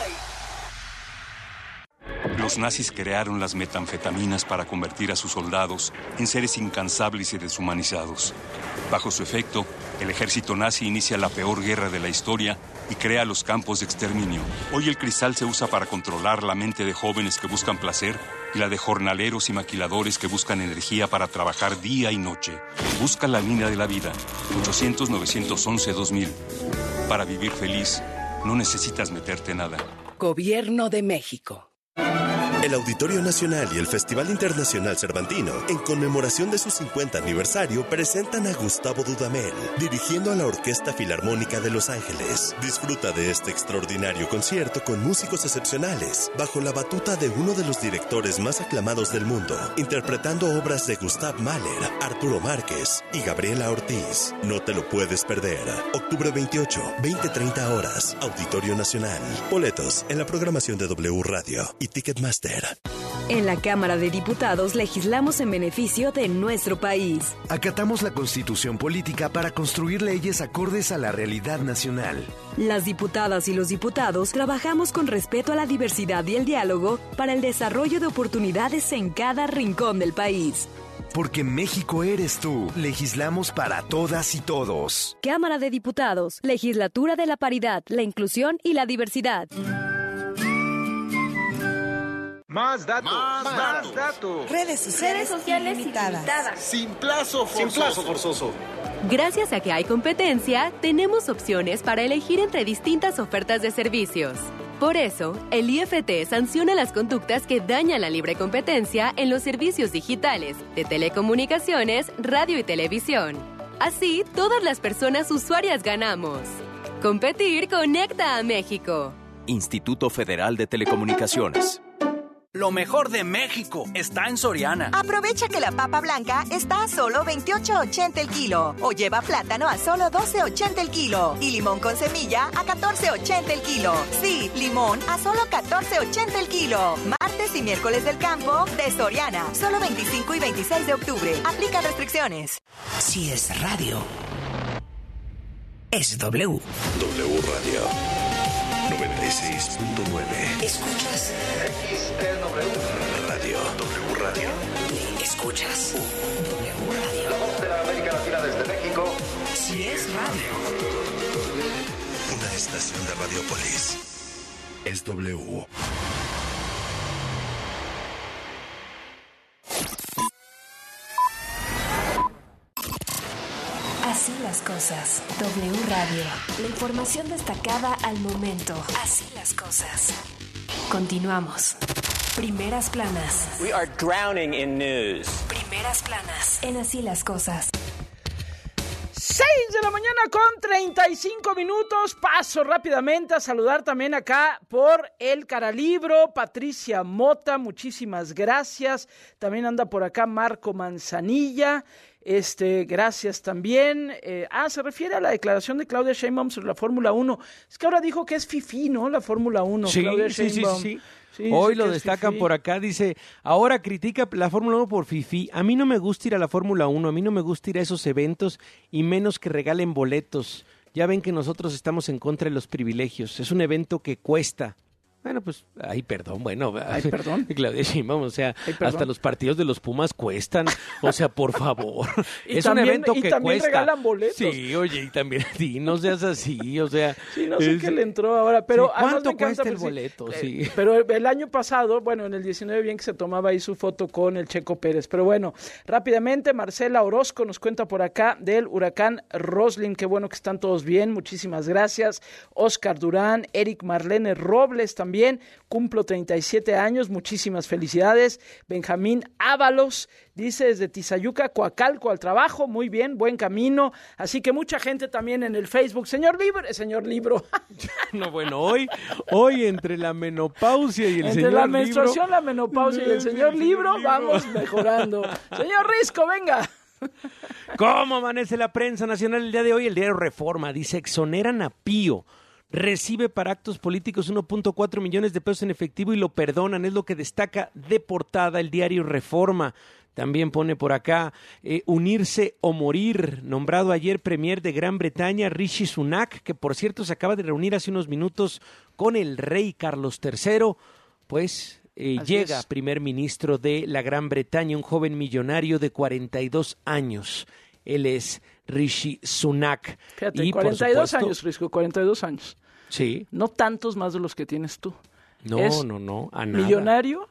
Los nazis crearon las metanfetaminas para convertir a sus soldados en seres incansables y deshumanizados. Bajo su efecto, el ejército nazi inicia la peor guerra de la historia y crea los campos de exterminio. Hoy el cristal se usa para controlar la mente de jóvenes que buscan placer y la de jornaleros y maquiladores que buscan energía para trabajar día y noche. Busca la línea de la vida, 800-911-2000. Para vivir feliz, no necesitas meterte nada. Gobierno de México. El Auditorio Nacional y el Festival Internacional Cervantino, en conmemoración de su 50 aniversario, presentan a Gustavo Dudamel, dirigiendo a la Orquesta Filarmónica de Los Ángeles. Disfruta de este extraordinario concierto con músicos excepcionales, bajo la batuta de uno de los directores más aclamados del mundo, interpretando obras de Gustav Mahler, Arturo Márquez y Gabriela Ortiz. No te lo puedes perder. Octubre 28, 20:30 horas, Auditorio Nacional. Boletos en la programación de W Radio y Ticketmaster. En la Cámara de Diputados legislamos en beneficio de nuestro país. Acatamos la Constitución política para construir leyes acordes a la realidad nacional. Las diputadas y los diputados trabajamos con respeto a la diversidad y el diálogo para el desarrollo de oportunidades en cada rincón del país. Porque México eres tú. Legislamos para todas y todos. Cámara de Diputados, Legislatura de la Paridad, la Inclusión y la Diversidad. Más datos, más datos. Redes sociales ilimitadas. Sin plazo forzoso. Gracias a que hay competencia, tenemos opciones para elegir entre distintas ofertas de servicios. Por eso, el IFT sanciona las conductas que dañan la libre competencia en los servicios digitales, de telecomunicaciones, radio y televisión. Así, todas las personas usuarias ganamos. Competir conecta a México. Instituto Federal de Telecomunicaciones. Lo mejor de México está en Soriana. Aprovecha que la papa blanca está a solo $28.80 el kilo. O lleva plátano a solo $12.80 el kilo. Y limón con semilla a $14.80 el kilo. Sí, limón a solo $14.80 el kilo. Martes y miércoles del campo de Soriana. Solo 25 y 26 de octubre. Aplica restricciones. Si es radio, es W. W Radio 96.9. ¿Escuchas? XTW Radio. W Radio. ¿Escuchas? W Radio. La voz de la América Latina desde México. Si es radio. Una estación de Radiopolis. Es W. Así las cosas. W Radio. La información destacada al momento. Así las cosas. Continuamos. Primeras planas. We are drowning in news. Primeras planas. En Así las cosas. 6 de la mañana con 35 minutos. Paso rápidamente a saludar también acá por el Caralibro, Patricia Mota, muchísimas gracias. También anda por acá Marco Manzanilla. Gracias también. Se refiere a la declaración de Claudia Sheinbaum sobre la Fórmula 1. Es que ahora dijo que es fifí, ¿no? La Fórmula 1. Sí, Claudia sí. Sí, hoy lo destacan por acá, dice, ahora critica la Fórmula 1 por fifí. A mí no me gusta ir a la Fórmula 1, a mí no me gusta ir a esos eventos y menos que regalen boletos. Ya ven que nosotros estamos en contra de los privilegios. Es un evento que cuesta. Bueno, pues, perdón, Claudia Sheinbaum, o sea, hasta los partidos de los Pumas cuestan, o sea, por favor. Es también, un evento que cuesta. Y también regalan boletos. Sí, oye, y también, sí, no seas así, o sea. Sí, no sé qué le entró ahora, pero... Sí, ¿cuánto cuesta el boleto? Sí. Pero el año pasado, bueno, en el 19 bien que se tomaba ahí su foto con el Checo Pérez, pero bueno, rápidamente, Marcela Orozco nos cuenta por acá del huracán Roslin, qué bueno que están todos bien, muchísimas gracias. Oscar Durán, Eric Marlene Robles también, cumplo 37 años, muchísimas felicidades. Benjamín Ábalos dice desde Tizayuca, Coacalco al trabajo, muy bien, buen camino, así que mucha gente también en el Facebook, señor Libro. No, bueno, hoy entre la menopausia y el entre señor la menstruación, Libro, la menopausia y el señor Libro, vamos mejorando. Señor Risco, venga. ¿Cómo amanece la prensa nacional el día de hoy? El diario Reforma dice, exoneran a Pío. Recibe para actos políticos 1.4 millones de pesos en efectivo y lo perdonan. Es lo que destaca de portada el diario Reforma. También pone por acá, unirse o morir. Nombrado ayer premier de Gran Bretaña, Rishi Sunak, que por cierto se acaba de reunir hace unos minutos con el rey Carlos III, pues llega primer ministro de la Gran Bretaña, un joven millonario de 42 años. Él es Rishi Sunak. Fíjate, y 42 años, Risco, 42 años. Sí. No tantos más de los que tienes tú. No, a nada. Millonario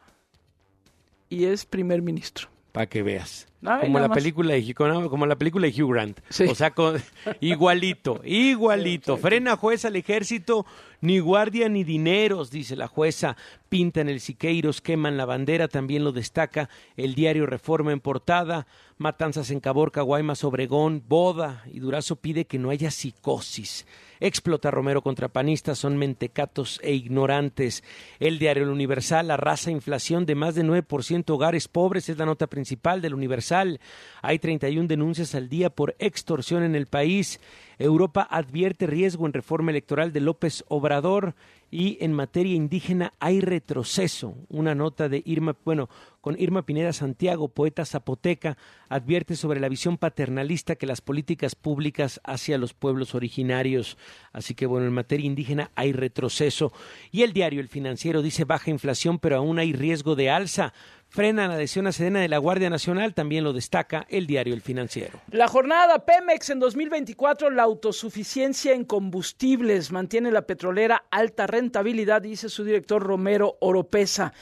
y es primer ministro. Para que veas. Como la película de Hugh Grant. Sí. O sea, igualito. Frena jueza al ejército, ni guardia ni dineros, dice la jueza. Pintan el Siqueiros, queman la bandera, también lo destaca el diario Reforma en portada. Matanzas en Caborca, Guaymas, Obregón, boda. Y Durazo pide que no haya psicosis. Explota Romero contra panistas, son mentecatos e ignorantes. El diario El Universal arrasa inflación de más de 9%, hogares pobres, es la nota principal del Universal. Hay 31 denuncias al día por extorsión en el país. Europa advierte riesgo en reforma electoral de López Obrador. Y en materia indígena hay retroceso. Una nota de con Irma Pineda Santiago, poeta zapoteca, advierte sobre la visión paternalista que las políticas públicas hacia los pueblos originarios. Así que en materia indígena hay retroceso. Y el diario El Financiero dice baja inflación, pero aún hay riesgo de alza. Frenan la adhesión a Sedena de la Guardia Nacional, también lo destaca el diario El Financiero. La jornada Pemex en 2024, la autosuficiencia en combustibles, mantiene la petrolera alta rentabilidad, dice su director Romero Oropesa.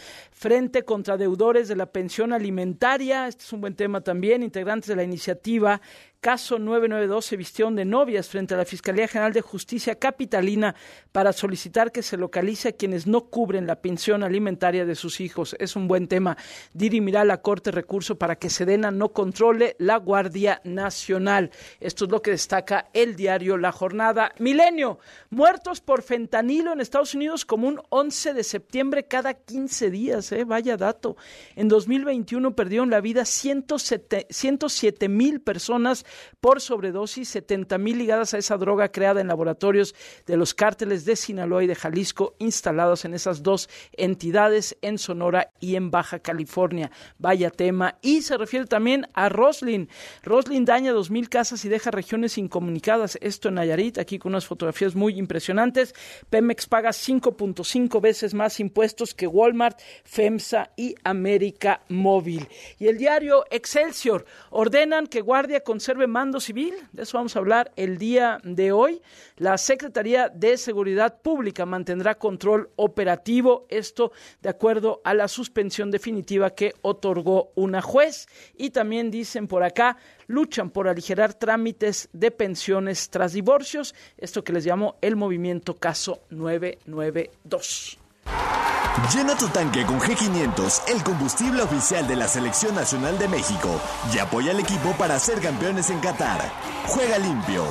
Frente contra Deudores de la Pensión Alimentaria. Este es un buen tema también. Integrantes de la iniciativa Caso 992 se vistieron de novias frente a la Fiscalía General de Justicia Capitalina para solicitar que se localice a quienes no cubren la pensión alimentaria de sus hijos. Es un buen tema. Dirimirá la Corte recurso para que Sedena no controle la Guardia Nacional. Esto es lo que destaca el diario La Jornada. Milenio, muertos por fentanilo en Estados Unidos como un 11 de septiembre cada 15 días. Vaya dato. En 2021 perdieron la vida 107,000 personas por sobredosis, 70,000 ligadas a esa droga creada en laboratorios de los cárteles de Sinaloa y de Jalisco instalados en esas dos entidades en Sonora y en Baja California. Vaya tema. Y se refiere también a Roslyn. Roslyn daña 2,000 casas y deja regiones incomunicadas. Esto en Nayarit, aquí con unas fotografías muy impresionantes. Pemex paga 5.5 veces más impuestos que Walmart, FEMSA y América Móvil. Y el diario Excelsior, ordenan que Guardia conserve mando civil. De eso vamos a hablar el día de hoy. La Secretaría de Seguridad Pública mantendrá control operativo, esto de acuerdo a la suspensión definitiva que otorgó una juez. Y también dicen por acá, luchan por aligerar trámites de pensiones tras divorcios, esto que les llamo el movimiento Caso 992. Llena tu tanque con G500, el combustible oficial de la Selección Nacional de México, y apoya al equipo para ser campeones en Qatar. Juega limpio.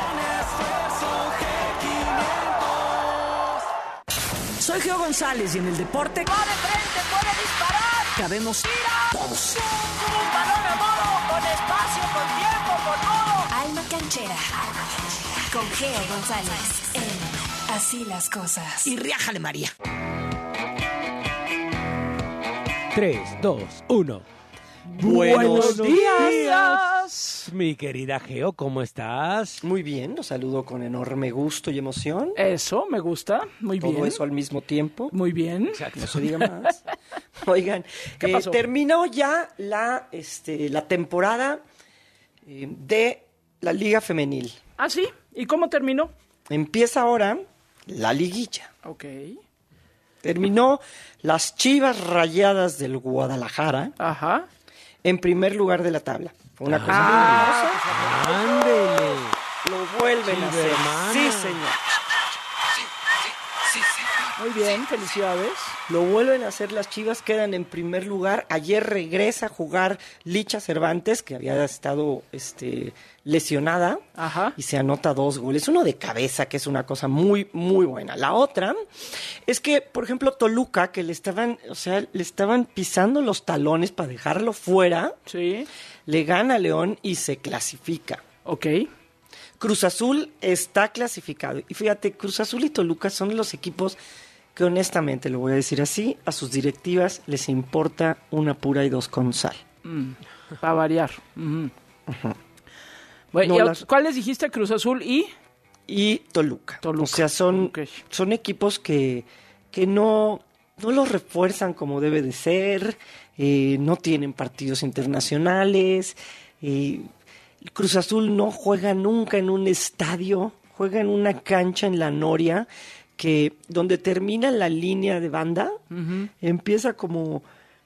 Soy Geo González y en el deporte... ¡Va de frente, puede disparar! Cabemos todos. Un balón a modo, con espacio, con tiempo, con todo. Alma Canchera. Con Geo González en Así las Cosas. Y riájale, María. 3, 2, 1. Buenos días. Mi querida Geo, ¿cómo estás? Muy bien, los saludo con enorme gusto y emoción. Eso, me gusta, muy bien. Todo eso al mismo tiempo. Muy bien. Exacto. No se diga más. Oigan, ¿qué pasó? Terminó ya la temporada de la Liga Femenil. ¿Ah, sí? ¿Y cómo terminó? Empieza ahora la liguilla. Ok. Terminó las Chivas Rayadas del Guadalajara. Ajá. En primer lugar de la tabla. Fue una cosa muy hermosa. ¡Ándele! Lo vuelven a hacer. Sí, señor. Muy bien, felicidades. Lo vuelven a hacer las Chivas, quedan en primer lugar. Ayer regresa a jugar Licha Cervantes, que había estado lesionada. Ajá. Y se anota 2 goles. Uno de cabeza, que es una cosa muy, muy buena. La otra es que, por ejemplo, Toluca, que le estaban pisando los talones para dejarlo fuera. Sí. Le gana a León y se clasifica. Ok. Cruz Azul está clasificado. Y fíjate, Cruz Azul y Toluca son los equipos que honestamente, lo voy a decir así, a sus directivas les importa una pura y 2 con sal. Para variar. Uh-huh. Uh-huh. Bueno, ¿cuáles dijiste? Cruz Azul y Toluca. O sea, son equipos que no los refuerzan como debe de ser, no tienen partidos internacionales, Cruz Azul no juega nunca en un estadio, juega en una cancha en La Noria, que donde termina la línea de banda, uh-huh, empieza como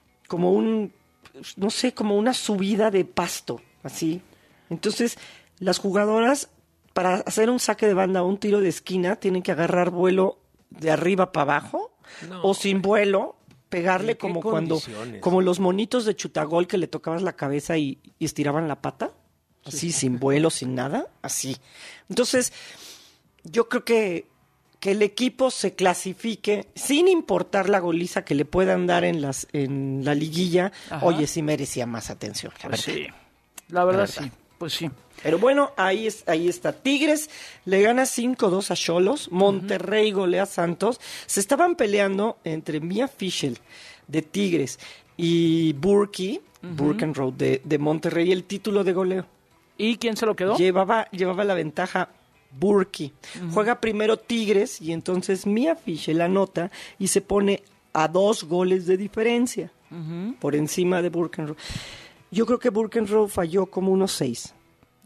una subida de pasto, así. Entonces, las jugadoras, para hacer un saque de banda o un tiro de esquina, tienen que agarrar vuelo de arriba para abajo, o sin vuelo, pegarle como los monitos de chutagol que le tocabas la cabeza y estiraban la pata, así, sin vuelo, sin nada, así. Entonces, yo creo que el equipo se clasifique sin importar la goliza que le puedan dar en la liguilla. Ajá. Oye, sí merecía más atención. La verdad sí, pues sí. Pero bueno, ahí está. Tigres le gana 5-2 a Xolos. Monterrey golea a Santos. Se estaban peleando entre Mia Fischel de Tigres y Burkenroad de Monterrey el título de goleo. ¿Y quién se lo quedó? Llevaba la ventaja Burki. Juega primero Tigres y entonces Mia Fischel anota y se pone a 2 goles de diferencia por encima de Burkenroad. Yo creo que Burkenroad falló como unos 6.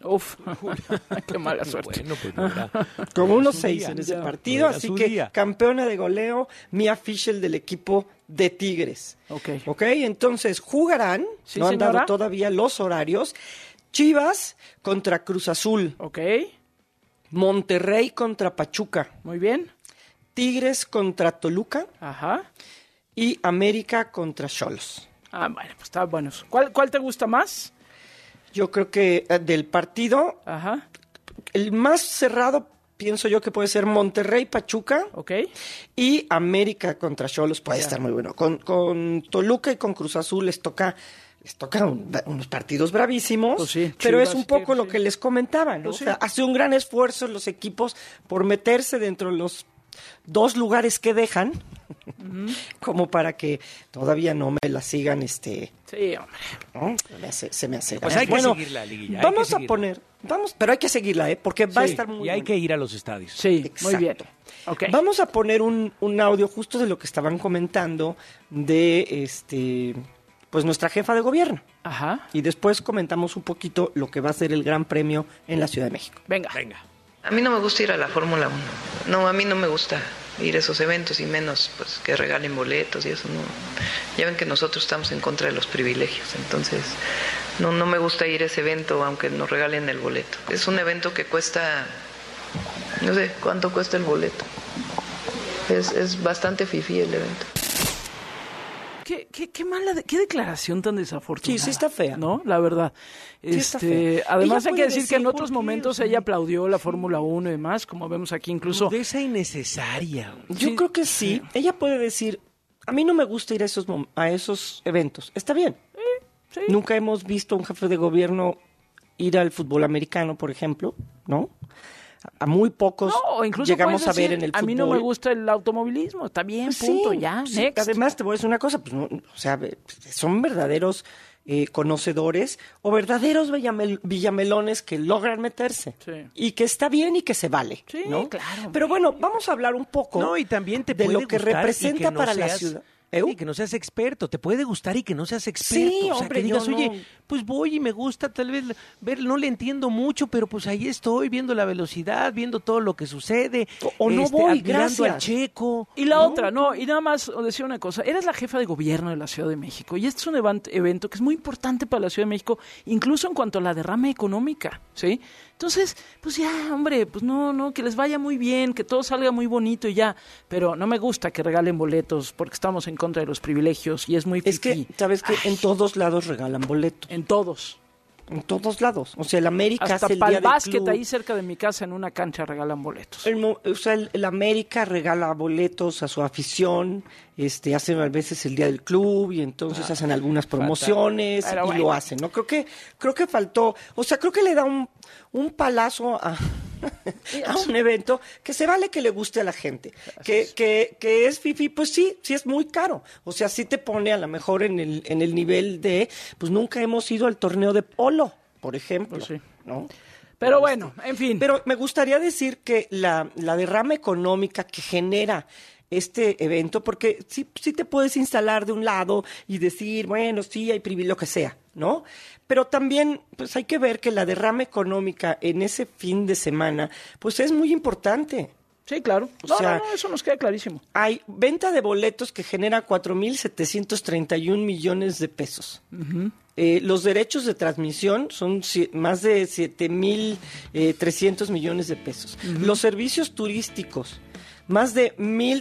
Uf, qué mala suerte. Bueno, pues no era, Como era 1-6 en ese ya, partido, no era así su que día. campeona de goleo, Mia Fischel del equipo de Tigres. Ok. Entonces jugarán, Sí, no han señora. dado todavía los horarios, Chivas contra Cruz Azul, Ok, Monterrey contra Pachuca, muy bien. Tigres contra Toluca Ajá. y América contra Xolos. Ah, bueno, pues está bueno. ¿Cuál te gusta más? Yo creo que del partido, Ajá. el más cerrado pienso yo que puede ser Monterrey-Pachuca Ok. y América contra Xolos. Puede estar muy bueno. Con Toluca y con Cruz Azul les toca unos partidos bravísimos, Pues sí, pero Chivas, es un poco sí. lo que les comentaba, ¿no? Pues sí. O sea, hace un gran esfuerzo los equipos por meterse dentro de los 2 lugares que dejan, como para que todavía no me la sigan, Sí, hombre. ¿no? Se me hace Pues ganas. hay que seguir la liguilla. Vamos a poner, pero hay que seguirla, porque va a Sí, estar muy y hay buena. que ir a los estadios. Sí, Exacto. muy bien. Ok. Vamos a poner un audio justo de lo que estaban comentando de pues nuestra jefa de gobierno. Ajá. Y después comentamos un poquito lo que va a ser el Gran Premio en la Ciudad de México. Venga. A mí no me gusta ir a la Fórmula 1. No, a mí no me gusta ir a esos eventos y menos pues que regalen boletos y eso no. Ya ven que nosotros estamos en contra de los privilegios, entonces no me gusta ir a ese evento aunque nos regalen el boleto. Es un evento que cuesta, no sé cuánto cuesta el boleto. Es bastante fifí el evento. Qué mala, qué declaración tan desafortunada. Sí está fea. ¿No? La verdad. Sí está fea. Además Ella hay que puede decir que decir en otros por qué, momentos ella aplaudió la Fórmula 1 y demás, como vemos aquí incluso. Crudeza innecesaria. Yo creo que sí. Ella puede decir, a mí no me gusta ir a esos eventos. Está bien. Sí. Nunca hemos visto a un jefe de gobierno ir al fútbol americano, por ejemplo, ¿no? A muy pocos No, o incluso llegamos puedes a ver decir, en el fútbol. A mí no me gusta el automovilismo, está bien, punto, ya, sí. next. Además, te voy a decir una cosa, pues, no, o sea, son verdaderos conocedores o verdaderos villamelones que logran meterse. Sí. Y que está bien y que se vale, Sí, ¿no? claro. Pero bueno, vamos a hablar un poco No, y también te de puede lo que gustar y representa que no para la seas- ciudad. Sí, que no seas experto. Te puede gustar y que no seas experto. Sí, o sea, hombre, que digas, yo no. oye, pues voy y me gusta tal vez ver, no le entiendo mucho, pero pues ahí estoy viendo la velocidad, viendo todo lo que sucede. O no voy, admirando gracias. al Checo. Y la otra, y nada más decir una cosa, eres la jefa de gobierno de la Ciudad de México y este es un evento que es muy importante para la Ciudad de México, incluso en cuanto a la derrama económica, ¿sí? Entonces, pues ya, hombre, pues no, que les vaya muy bien, que todo salga muy bonito y ya, pero no me gusta que regalen boletos porque estamos en contra de los privilegios y es muy Es que, fifí. ¿sabes qué? En todos lados regalan boletos. En todos. En todos lados. O sea, el América Hasta hace el para día el del básquet club. ahí cerca de mi casa en una cancha regalan boletos. El América regala boletos a su afición, hacen a veces el día del club y entonces hacen algunas promociones Pero y bueno. lo hacen, ¿no? Creo que faltó, o sea, creo que le da un palazo a un evento que se vale que le guste a la gente, que es fifi, pues sí es muy caro, o sea, sí te pone a lo mejor en el nivel de, pues nunca hemos ido al torneo de polo, por ejemplo, Pues sí. ¿no? Pero bueno, en fin. Pero me gustaría decir que la derrama económica que genera este evento, porque sí te puedes instalar de un lado y decir, bueno, sí, hay privilegio, lo que sea, ¿no? Pero también, pues hay que ver que la derrama económica en ese fin de semana, pues es muy importante. Sí, claro. O sea, Eso nos queda clarísimo. Hay venta de boletos que genera 4.731 millones de pesos. Los derechos de transmisión son más de 7.300 millones de pesos. Los servicios turísticos, más de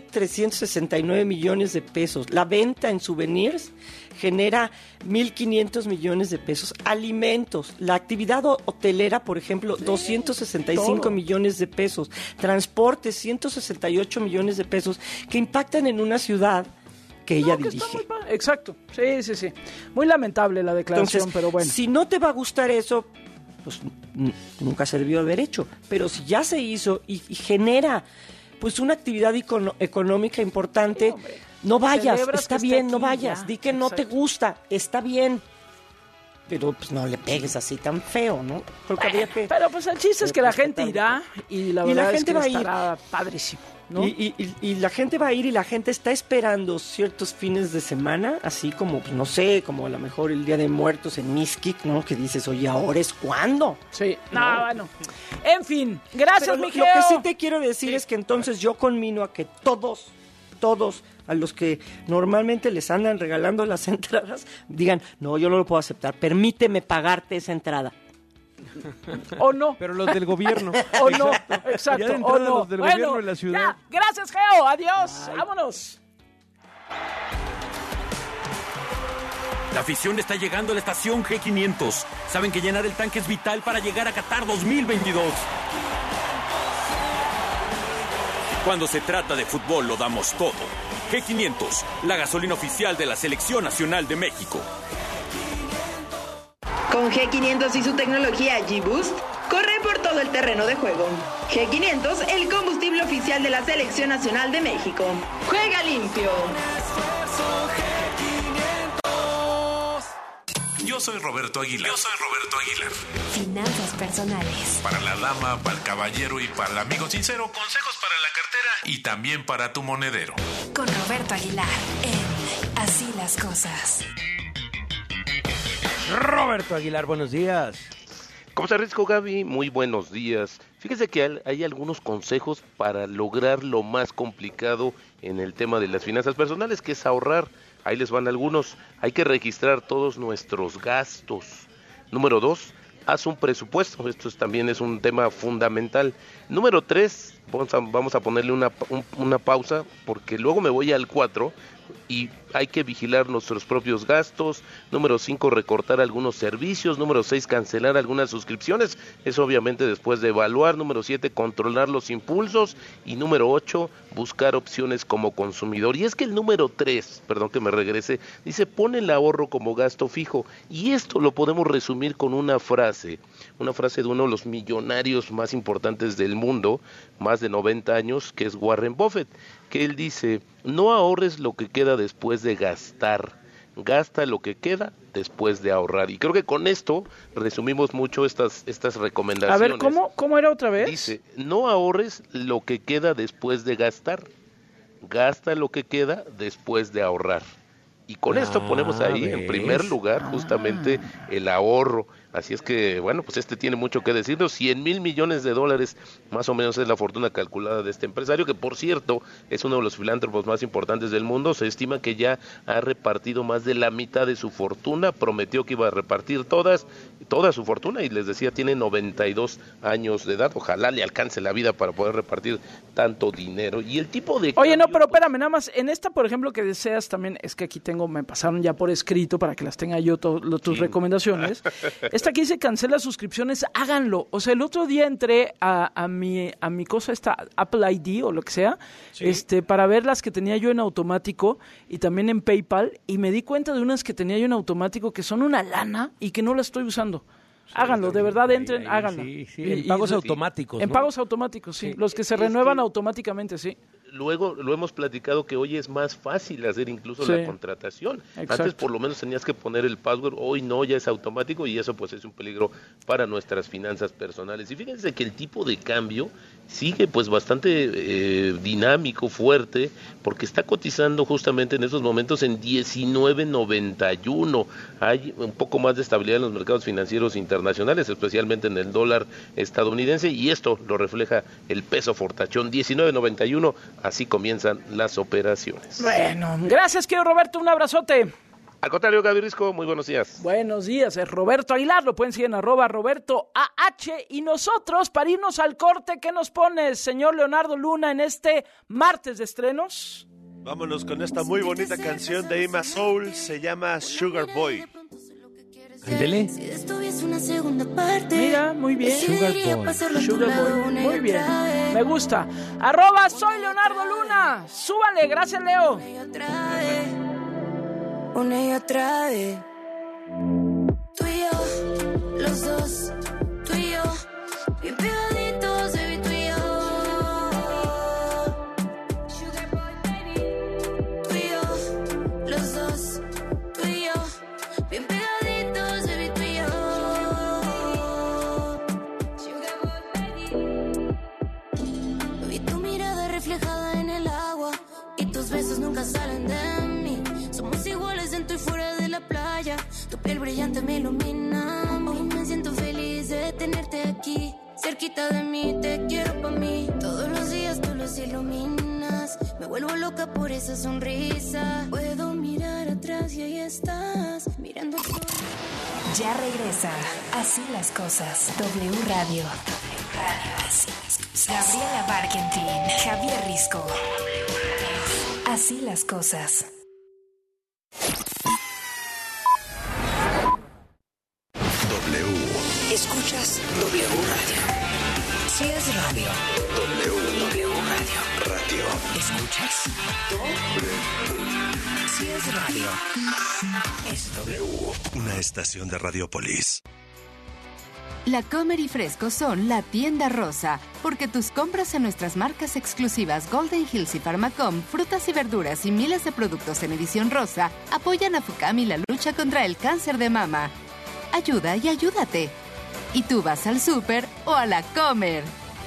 1.369 millones de pesos. La venta en souvenirs genera 1.500 millones de pesos. Alimentos, la actividad hotelera, por ejemplo, 265 todo. millones de pesos. Transporte, 168 millones de pesos, que impactan en una ciudad que ella dirige. Exacto, sí. Muy lamentable la declaración, Entonces, pero bueno. si no te va a gustar eso, pues nunca se debió haber hecho. Pero si ya se hizo y genera pues una actividad económica importante, no vayas, Celebras está que esté bien, no aquí, vayas. ya. Di que no te Exacto. gusta, está bien. pero pues no le pegues así tan feo, ¿no? Creo que había que... Pero pues el chiste es que la gente irá y la verdad gente es que va a ir. estará padrísimo, ¿no? Y la gente va a ir y la gente está esperando ciertos fines de semana, así como, pues no sé, como a lo mejor el Día de Muertos en Mixquic, ¿no? Que dices, oye, ¿ahora es cuándo? Sí, no, bueno. En fin, gracias, Pero mi lo Geo. que sí te quiero decir es que entonces yo conmino a que todos a los que normalmente les andan regalando las entradas, digan, no, yo no lo puedo aceptar, permíteme pagarte esa entrada. O no. Pero los del gobierno. O no, exacto, Ya de o entrada no. los del gobierno de la ciudad. Ya, gracias, Geo, adiós, vámonos. La afición está llegando a la estación G500. Saben que llenar el tanque es vital para llegar a Qatar 2022. Cuando se trata de fútbol lo damos todo. G500, la gasolina oficial de la Selección Nacional de México. Con G500 y su tecnología G-Boost, corre por todo el terreno de juego. G500, el combustible oficial de la Selección Nacional de México. ¡Juega limpio! Yo soy Roberto Aguilar. Finanzas personales. Para la dama, para el caballero y para el amigo sincero, consejos para la cartera y también para tu monedero. Con Roberto Aguilar en Así las Cosas. Roberto Aguilar, buenos días. ¿Cómo está, Risco, Gaby? Muy buenos días. Fíjese que hay algunos consejos para lograr lo más complicado en el tema de las finanzas personales, que es ahorrar. Ahí les van algunos. Hay que registrar todos nuestros gastos. Número 2, haz un presupuesto. Esto también es un tema fundamental. Número 3, vamos a ponerle una pausa, porque luego me voy al 4 y hay que vigilar nuestros propios gastos. Número 5, recortar algunos servicios. Número 6, cancelar algunas suscripciones. Eso obviamente después de evaluar. Número 7, controlar los impulsos. Y número 8, buscar opciones como consumidor. Y es que el número 3, perdón que me regrese, dice pon el ahorro como gasto fijo. Y esto lo podemos resumir con una frase de uno de los millonarios más importantes del mundo, más de 90 años, que es Warren Buffett, que él dice, no ahorres lo que queda después de gastar, gasta lo que queda después de ahorrar. Y creo que con esto resumimos mucho estas recomendaciones. A ver, ¿cómo era otra vez? Dice, no ahorres lo que queda después de gastar, gasta lo que queda después de ahorrar. Y con esto ponemos ahí en primer lugar justamente el ahorro. Así es que, bueno, pues tiene mucho que decirnos. 100 mil millones de dólares, más o menos es la fortuna calculada de este empresario, que por cierto es uno de los filántropos más importantes del mundo. Se estima que ya ha repartido más de la mitad de su fortuna. Prometió que iba a repartir toda su fortuna y les decía, tiene 92 años de edad. Ojalá le alcance la vida para poder repartir tanto dinero. Y el tipo de... Oye, no, pero espérame, nada más, en esta, por ejemplo, que deseas también, es que aquí me pasaron ya por escrito para que las tenga yo tus recomendaciones. Esta que dice cancela suscripciones, háganlo. O sea, el otro día entré a mi cosa, esta Apple ID o lo que sea, para ver las que tenía yo en automático y también en PayPal, y me di cuenta de unas que tenía yo en automático que son una lana y que no las estoy usando. Háganlo, de verdad, entren, háganlo. Sí, en pagos automáticos, En ¿no? pagos automáticos, sí. Los que se renuevan automáticamente, sí. Luego lo hemos platicado que hoy es más fácil hacer incluso la contratación. Exacto. Antes por lo menos tenías que poner el password, hoy no, ya es automático y eso pues es un peligro para nuestras finanzas personales. Y fíjense que el tipo de cambio sigue pues bastante dinámico, fuerte, porque está cotizando justamente en estos momentos en 19.91. Hay un poco más de estabilidad en los mercados financieros internacionales, especialmente en el dólar estadounidense, y esto lo refleja el peso fortachón, 19.91. Así comienzan las operaciones. Bueno, gracias, querido Roberto, un abrazote. Al contrario, Gaby Risco, muy buenos días. Buenos días, es Roberto Aguilar, lo pueden seguir en @RobertoAH. Y nosotros, para irnos al corte, ¿qué nos pones, señor Leonardo Luna, en este martes de estrenos? Vámonos con esta muy bonita canción de Ima Soul, se llama Sugar Boy. Ándele. Mira, muy bien. Sugar Boy. Muy bien. Me gusta. @soy Leonardo Luna. Súbale, gracias, Leo. Una y otra vez. Tú y yo, los dos, tú y yo, bien pegaditos, baby, tú y yo. Sugar boy, baby. Tú y yo, los dos, tú y yo, bien pegaditos, baby, tú y yo. estoy fuera de la playa, tu piel brillante me ilumina. Hoy me siento feliz de tenerte aquí, cerquita de mí, te quiero pa' mí. Todos los días tú los iluminas, me vuelvo loca por esa sonrisa. Puedo mirar atrás y ahí estás, mirando. Ya regresa Así las Cosas. W Radio. Así las Cosas. Gabriela Barkentin, Javier Risco. Así las Cosas. Escuchas W Radio. Si es radio. W Radio. Radio. ¿Escuchas? Si es radio. Es W. Una estación de Radiopolis. La Comer y Fresco son la tienda rosa, porque tus compras en nuestras marcas exclusivas Golden Hills y Pharmacom, frutas y verduras y miles de productos en edición rosa apoyan a FUCAM y la lucha contra el cáncer de mama. Ayuda y ayúdate. ¿Y tú vas al súper o a la Comer?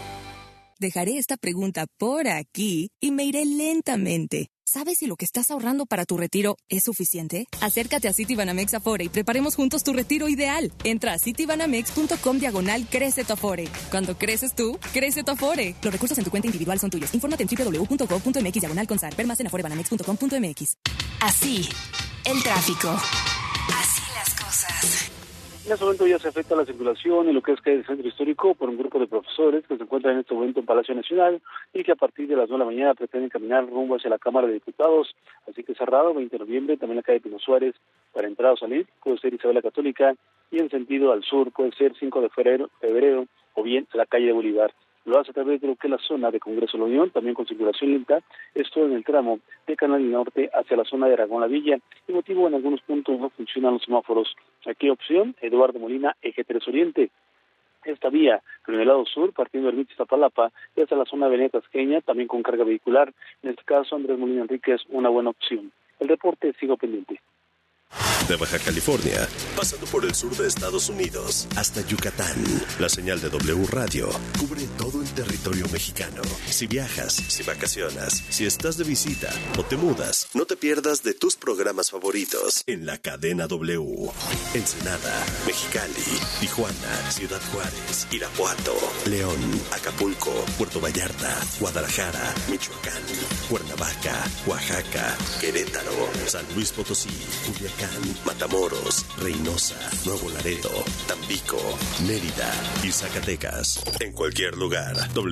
Dejaré esta pregunta por aquí y me iré lentamente. ¿Sabes si lo que estás ahorrando para tu retiro es suficiente? Acércate a Citibanamex Afore y preparemos juntos tu retiro ideal. Entra a citibanamex.com/crece tu Afore. Cuando creces tú, crece tu Afore. Los recursos en tu cuenta individual son tuyos. Infórmate en www.gov.mx/consar. Ver más en aforebanamex.com.mx. Así, el tráfico. Así las cosas. En este momento ya se afecta la circulación en lo que es calle del Centro Histórico por un grupo de profesores que se encuentran en este momento en Palacio Nacional y que a partir de las 9 de la mañana pretenden caminar rumbo hacia la Cámara de Diputados. Así que cerrado, 20 de noviembre, también la calle Pino Suárez para entrar o salir, puede ser Isabel la Católica, y en sentido al sur puede ser 5 de febrero o bien la calle de Bolívar. Lo hace a través de lo que es la zona de Congreso de la Unión, también con circulación lenta, esto en el tramo de Canal Norte hacia la zona de Aragón La Villa, y motivo en algunos puntos no funcionan los semáforos. Aquí opción, Eduardo Molina, Eje 3 Oriente. Esta vía, en el lado sur, partiendo del Ermita Iztapalapa, y hasta la zona de Avenida Tasqueña, también con carga vehicular. En este caso, Andrés Molina Enrique es una buena opción. El reporte sigo pendiente. De Baja California, pasando por el sur de Estados Unidos, hasta Yucatán. La señal de W Radio cubre todo el territorio mexicano. Si viajas, si vacacionas, si estás de visita o te mudas, no te pierdas de tus programas favoritos en la cadena W. Ensenada, Mexicali, Tijuana, Ciudad Juárez, Irapuato, León, Acapulco, Puerto Vallarta, Guadalajara, Michoacán, Cuernavaca, Oaxaca, Querétaro, San Luis Potosí, Culiacán, Matamoros, Reynosa, Nuevo Laredo, Tampico, Mérida y Zacatecas. En cualquier lugar,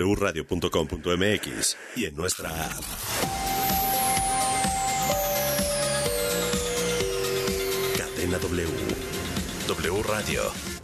wradio.com.mx y en nuestra app. Cadena W. W Radio.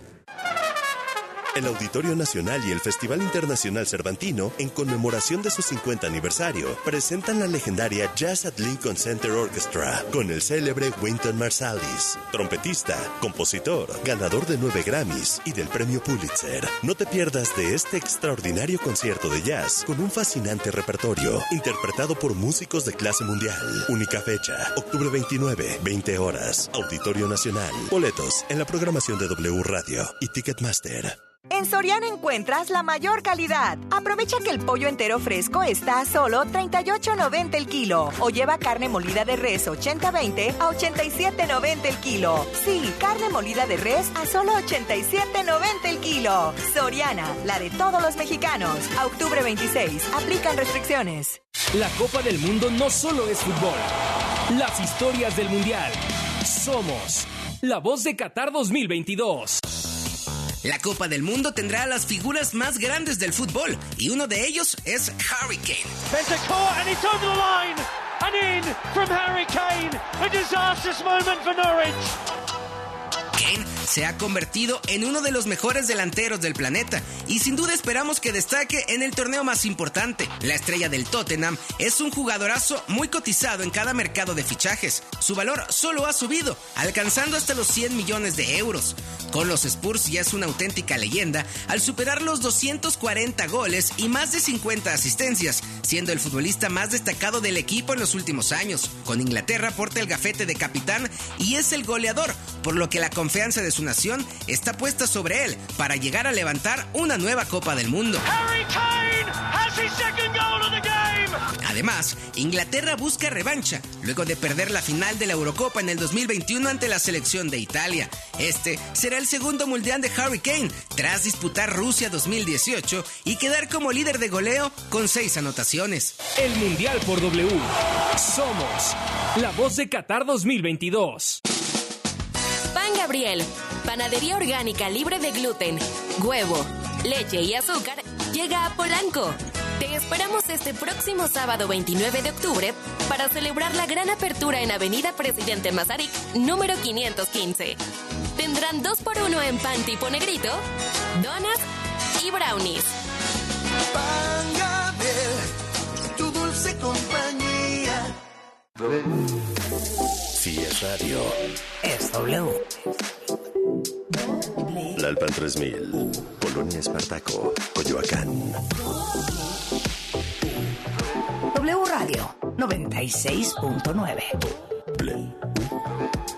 El Auditorio Nacional y el Festival Internacional Cervantino, en conmemoración de su 50 aniversario, presentan la legendaria Jazz at Lincoln Center Orchestra con el célebre Wynton Marsalis, trompetista, compositor, ganador de 9 Grammys y del premio Pulitzer. No te pierdas de este extraordinario concierto de jazz con un fascinante repertorio, interpretado por músicos de clase mundial. Única fecha, octubre 29, 20 horas, Auditorio Nacional. Boletos en la programación de W Radio y Ticketmaster. En Soriana encuentras la mayor calidad. Aprovecha que el pollo entero fresco está a solo $38.90 el kilo. O lleva carne molida de res 80-20 a $87.90 el kilo. Sí, carne molida de res a solo $87.90 el kilo. Soriana, la de todos los mexicanos. A octubre 26, aplican restricciones. La Copa del Mundo no solo es fútbol. Las historias del Mundial. Somos la voz de Qatar 2022. La Copa del Mundo tendrá a las figuras más grandes del fútbol y uno de ellos es Harry Kane. And it's over the line and in from Harry Kane. A disastrous moment for Norwich. Kane se ha convertido en uno de los mejores delanteros del planeta y sin duda esperamos que destaque en el torneo más importante. La estrella del Tottenham es un jugadorazo muy cotizado en cada mercado de fichajes. Su valor solo ha subido, alcanzando hasta los 100 millones de euros. Con los Spurs ya es una auténtica leyenda al superar los 240 goles y más de 50 asistencias, siendo el futbolista más destacado del equipo en los últimos años. Con Inglaterra porta el gafete de capitán y es el goleador, por lo que la confianza de su nación está puesta sobre él para llegar a levantar una nueva Copa del Mundo. Harry Kane has his second goal of the game. Además, Inglaterra busca revancha, luego de perder la final de la Eurocopa en el 2021 ante la selección de Italia. Este será el segundo mundial de Harry Kane, tras disputar Rusia 2018 y quedar como líder de goleo con 6 anotaciones. El Mundial por W. Somos la voz de Qatar 2022. Pan Gabriel, panadería orgánica libre de gluten, huevo, leche y azúcar, llega a Polanco. Te esperamos este próximo sábado 29 de octubre para celebrar la gran apertura en Avenida Presidente Mazarik, número 515. Tendrán 2x1 en pan tipo negrito, donas y brownies. Pan Gabriel, tu dulce compañía. Si es radio, es W. Lalpan 3000, Polonia Espartaco, Coyoacán. W Radio 96.9.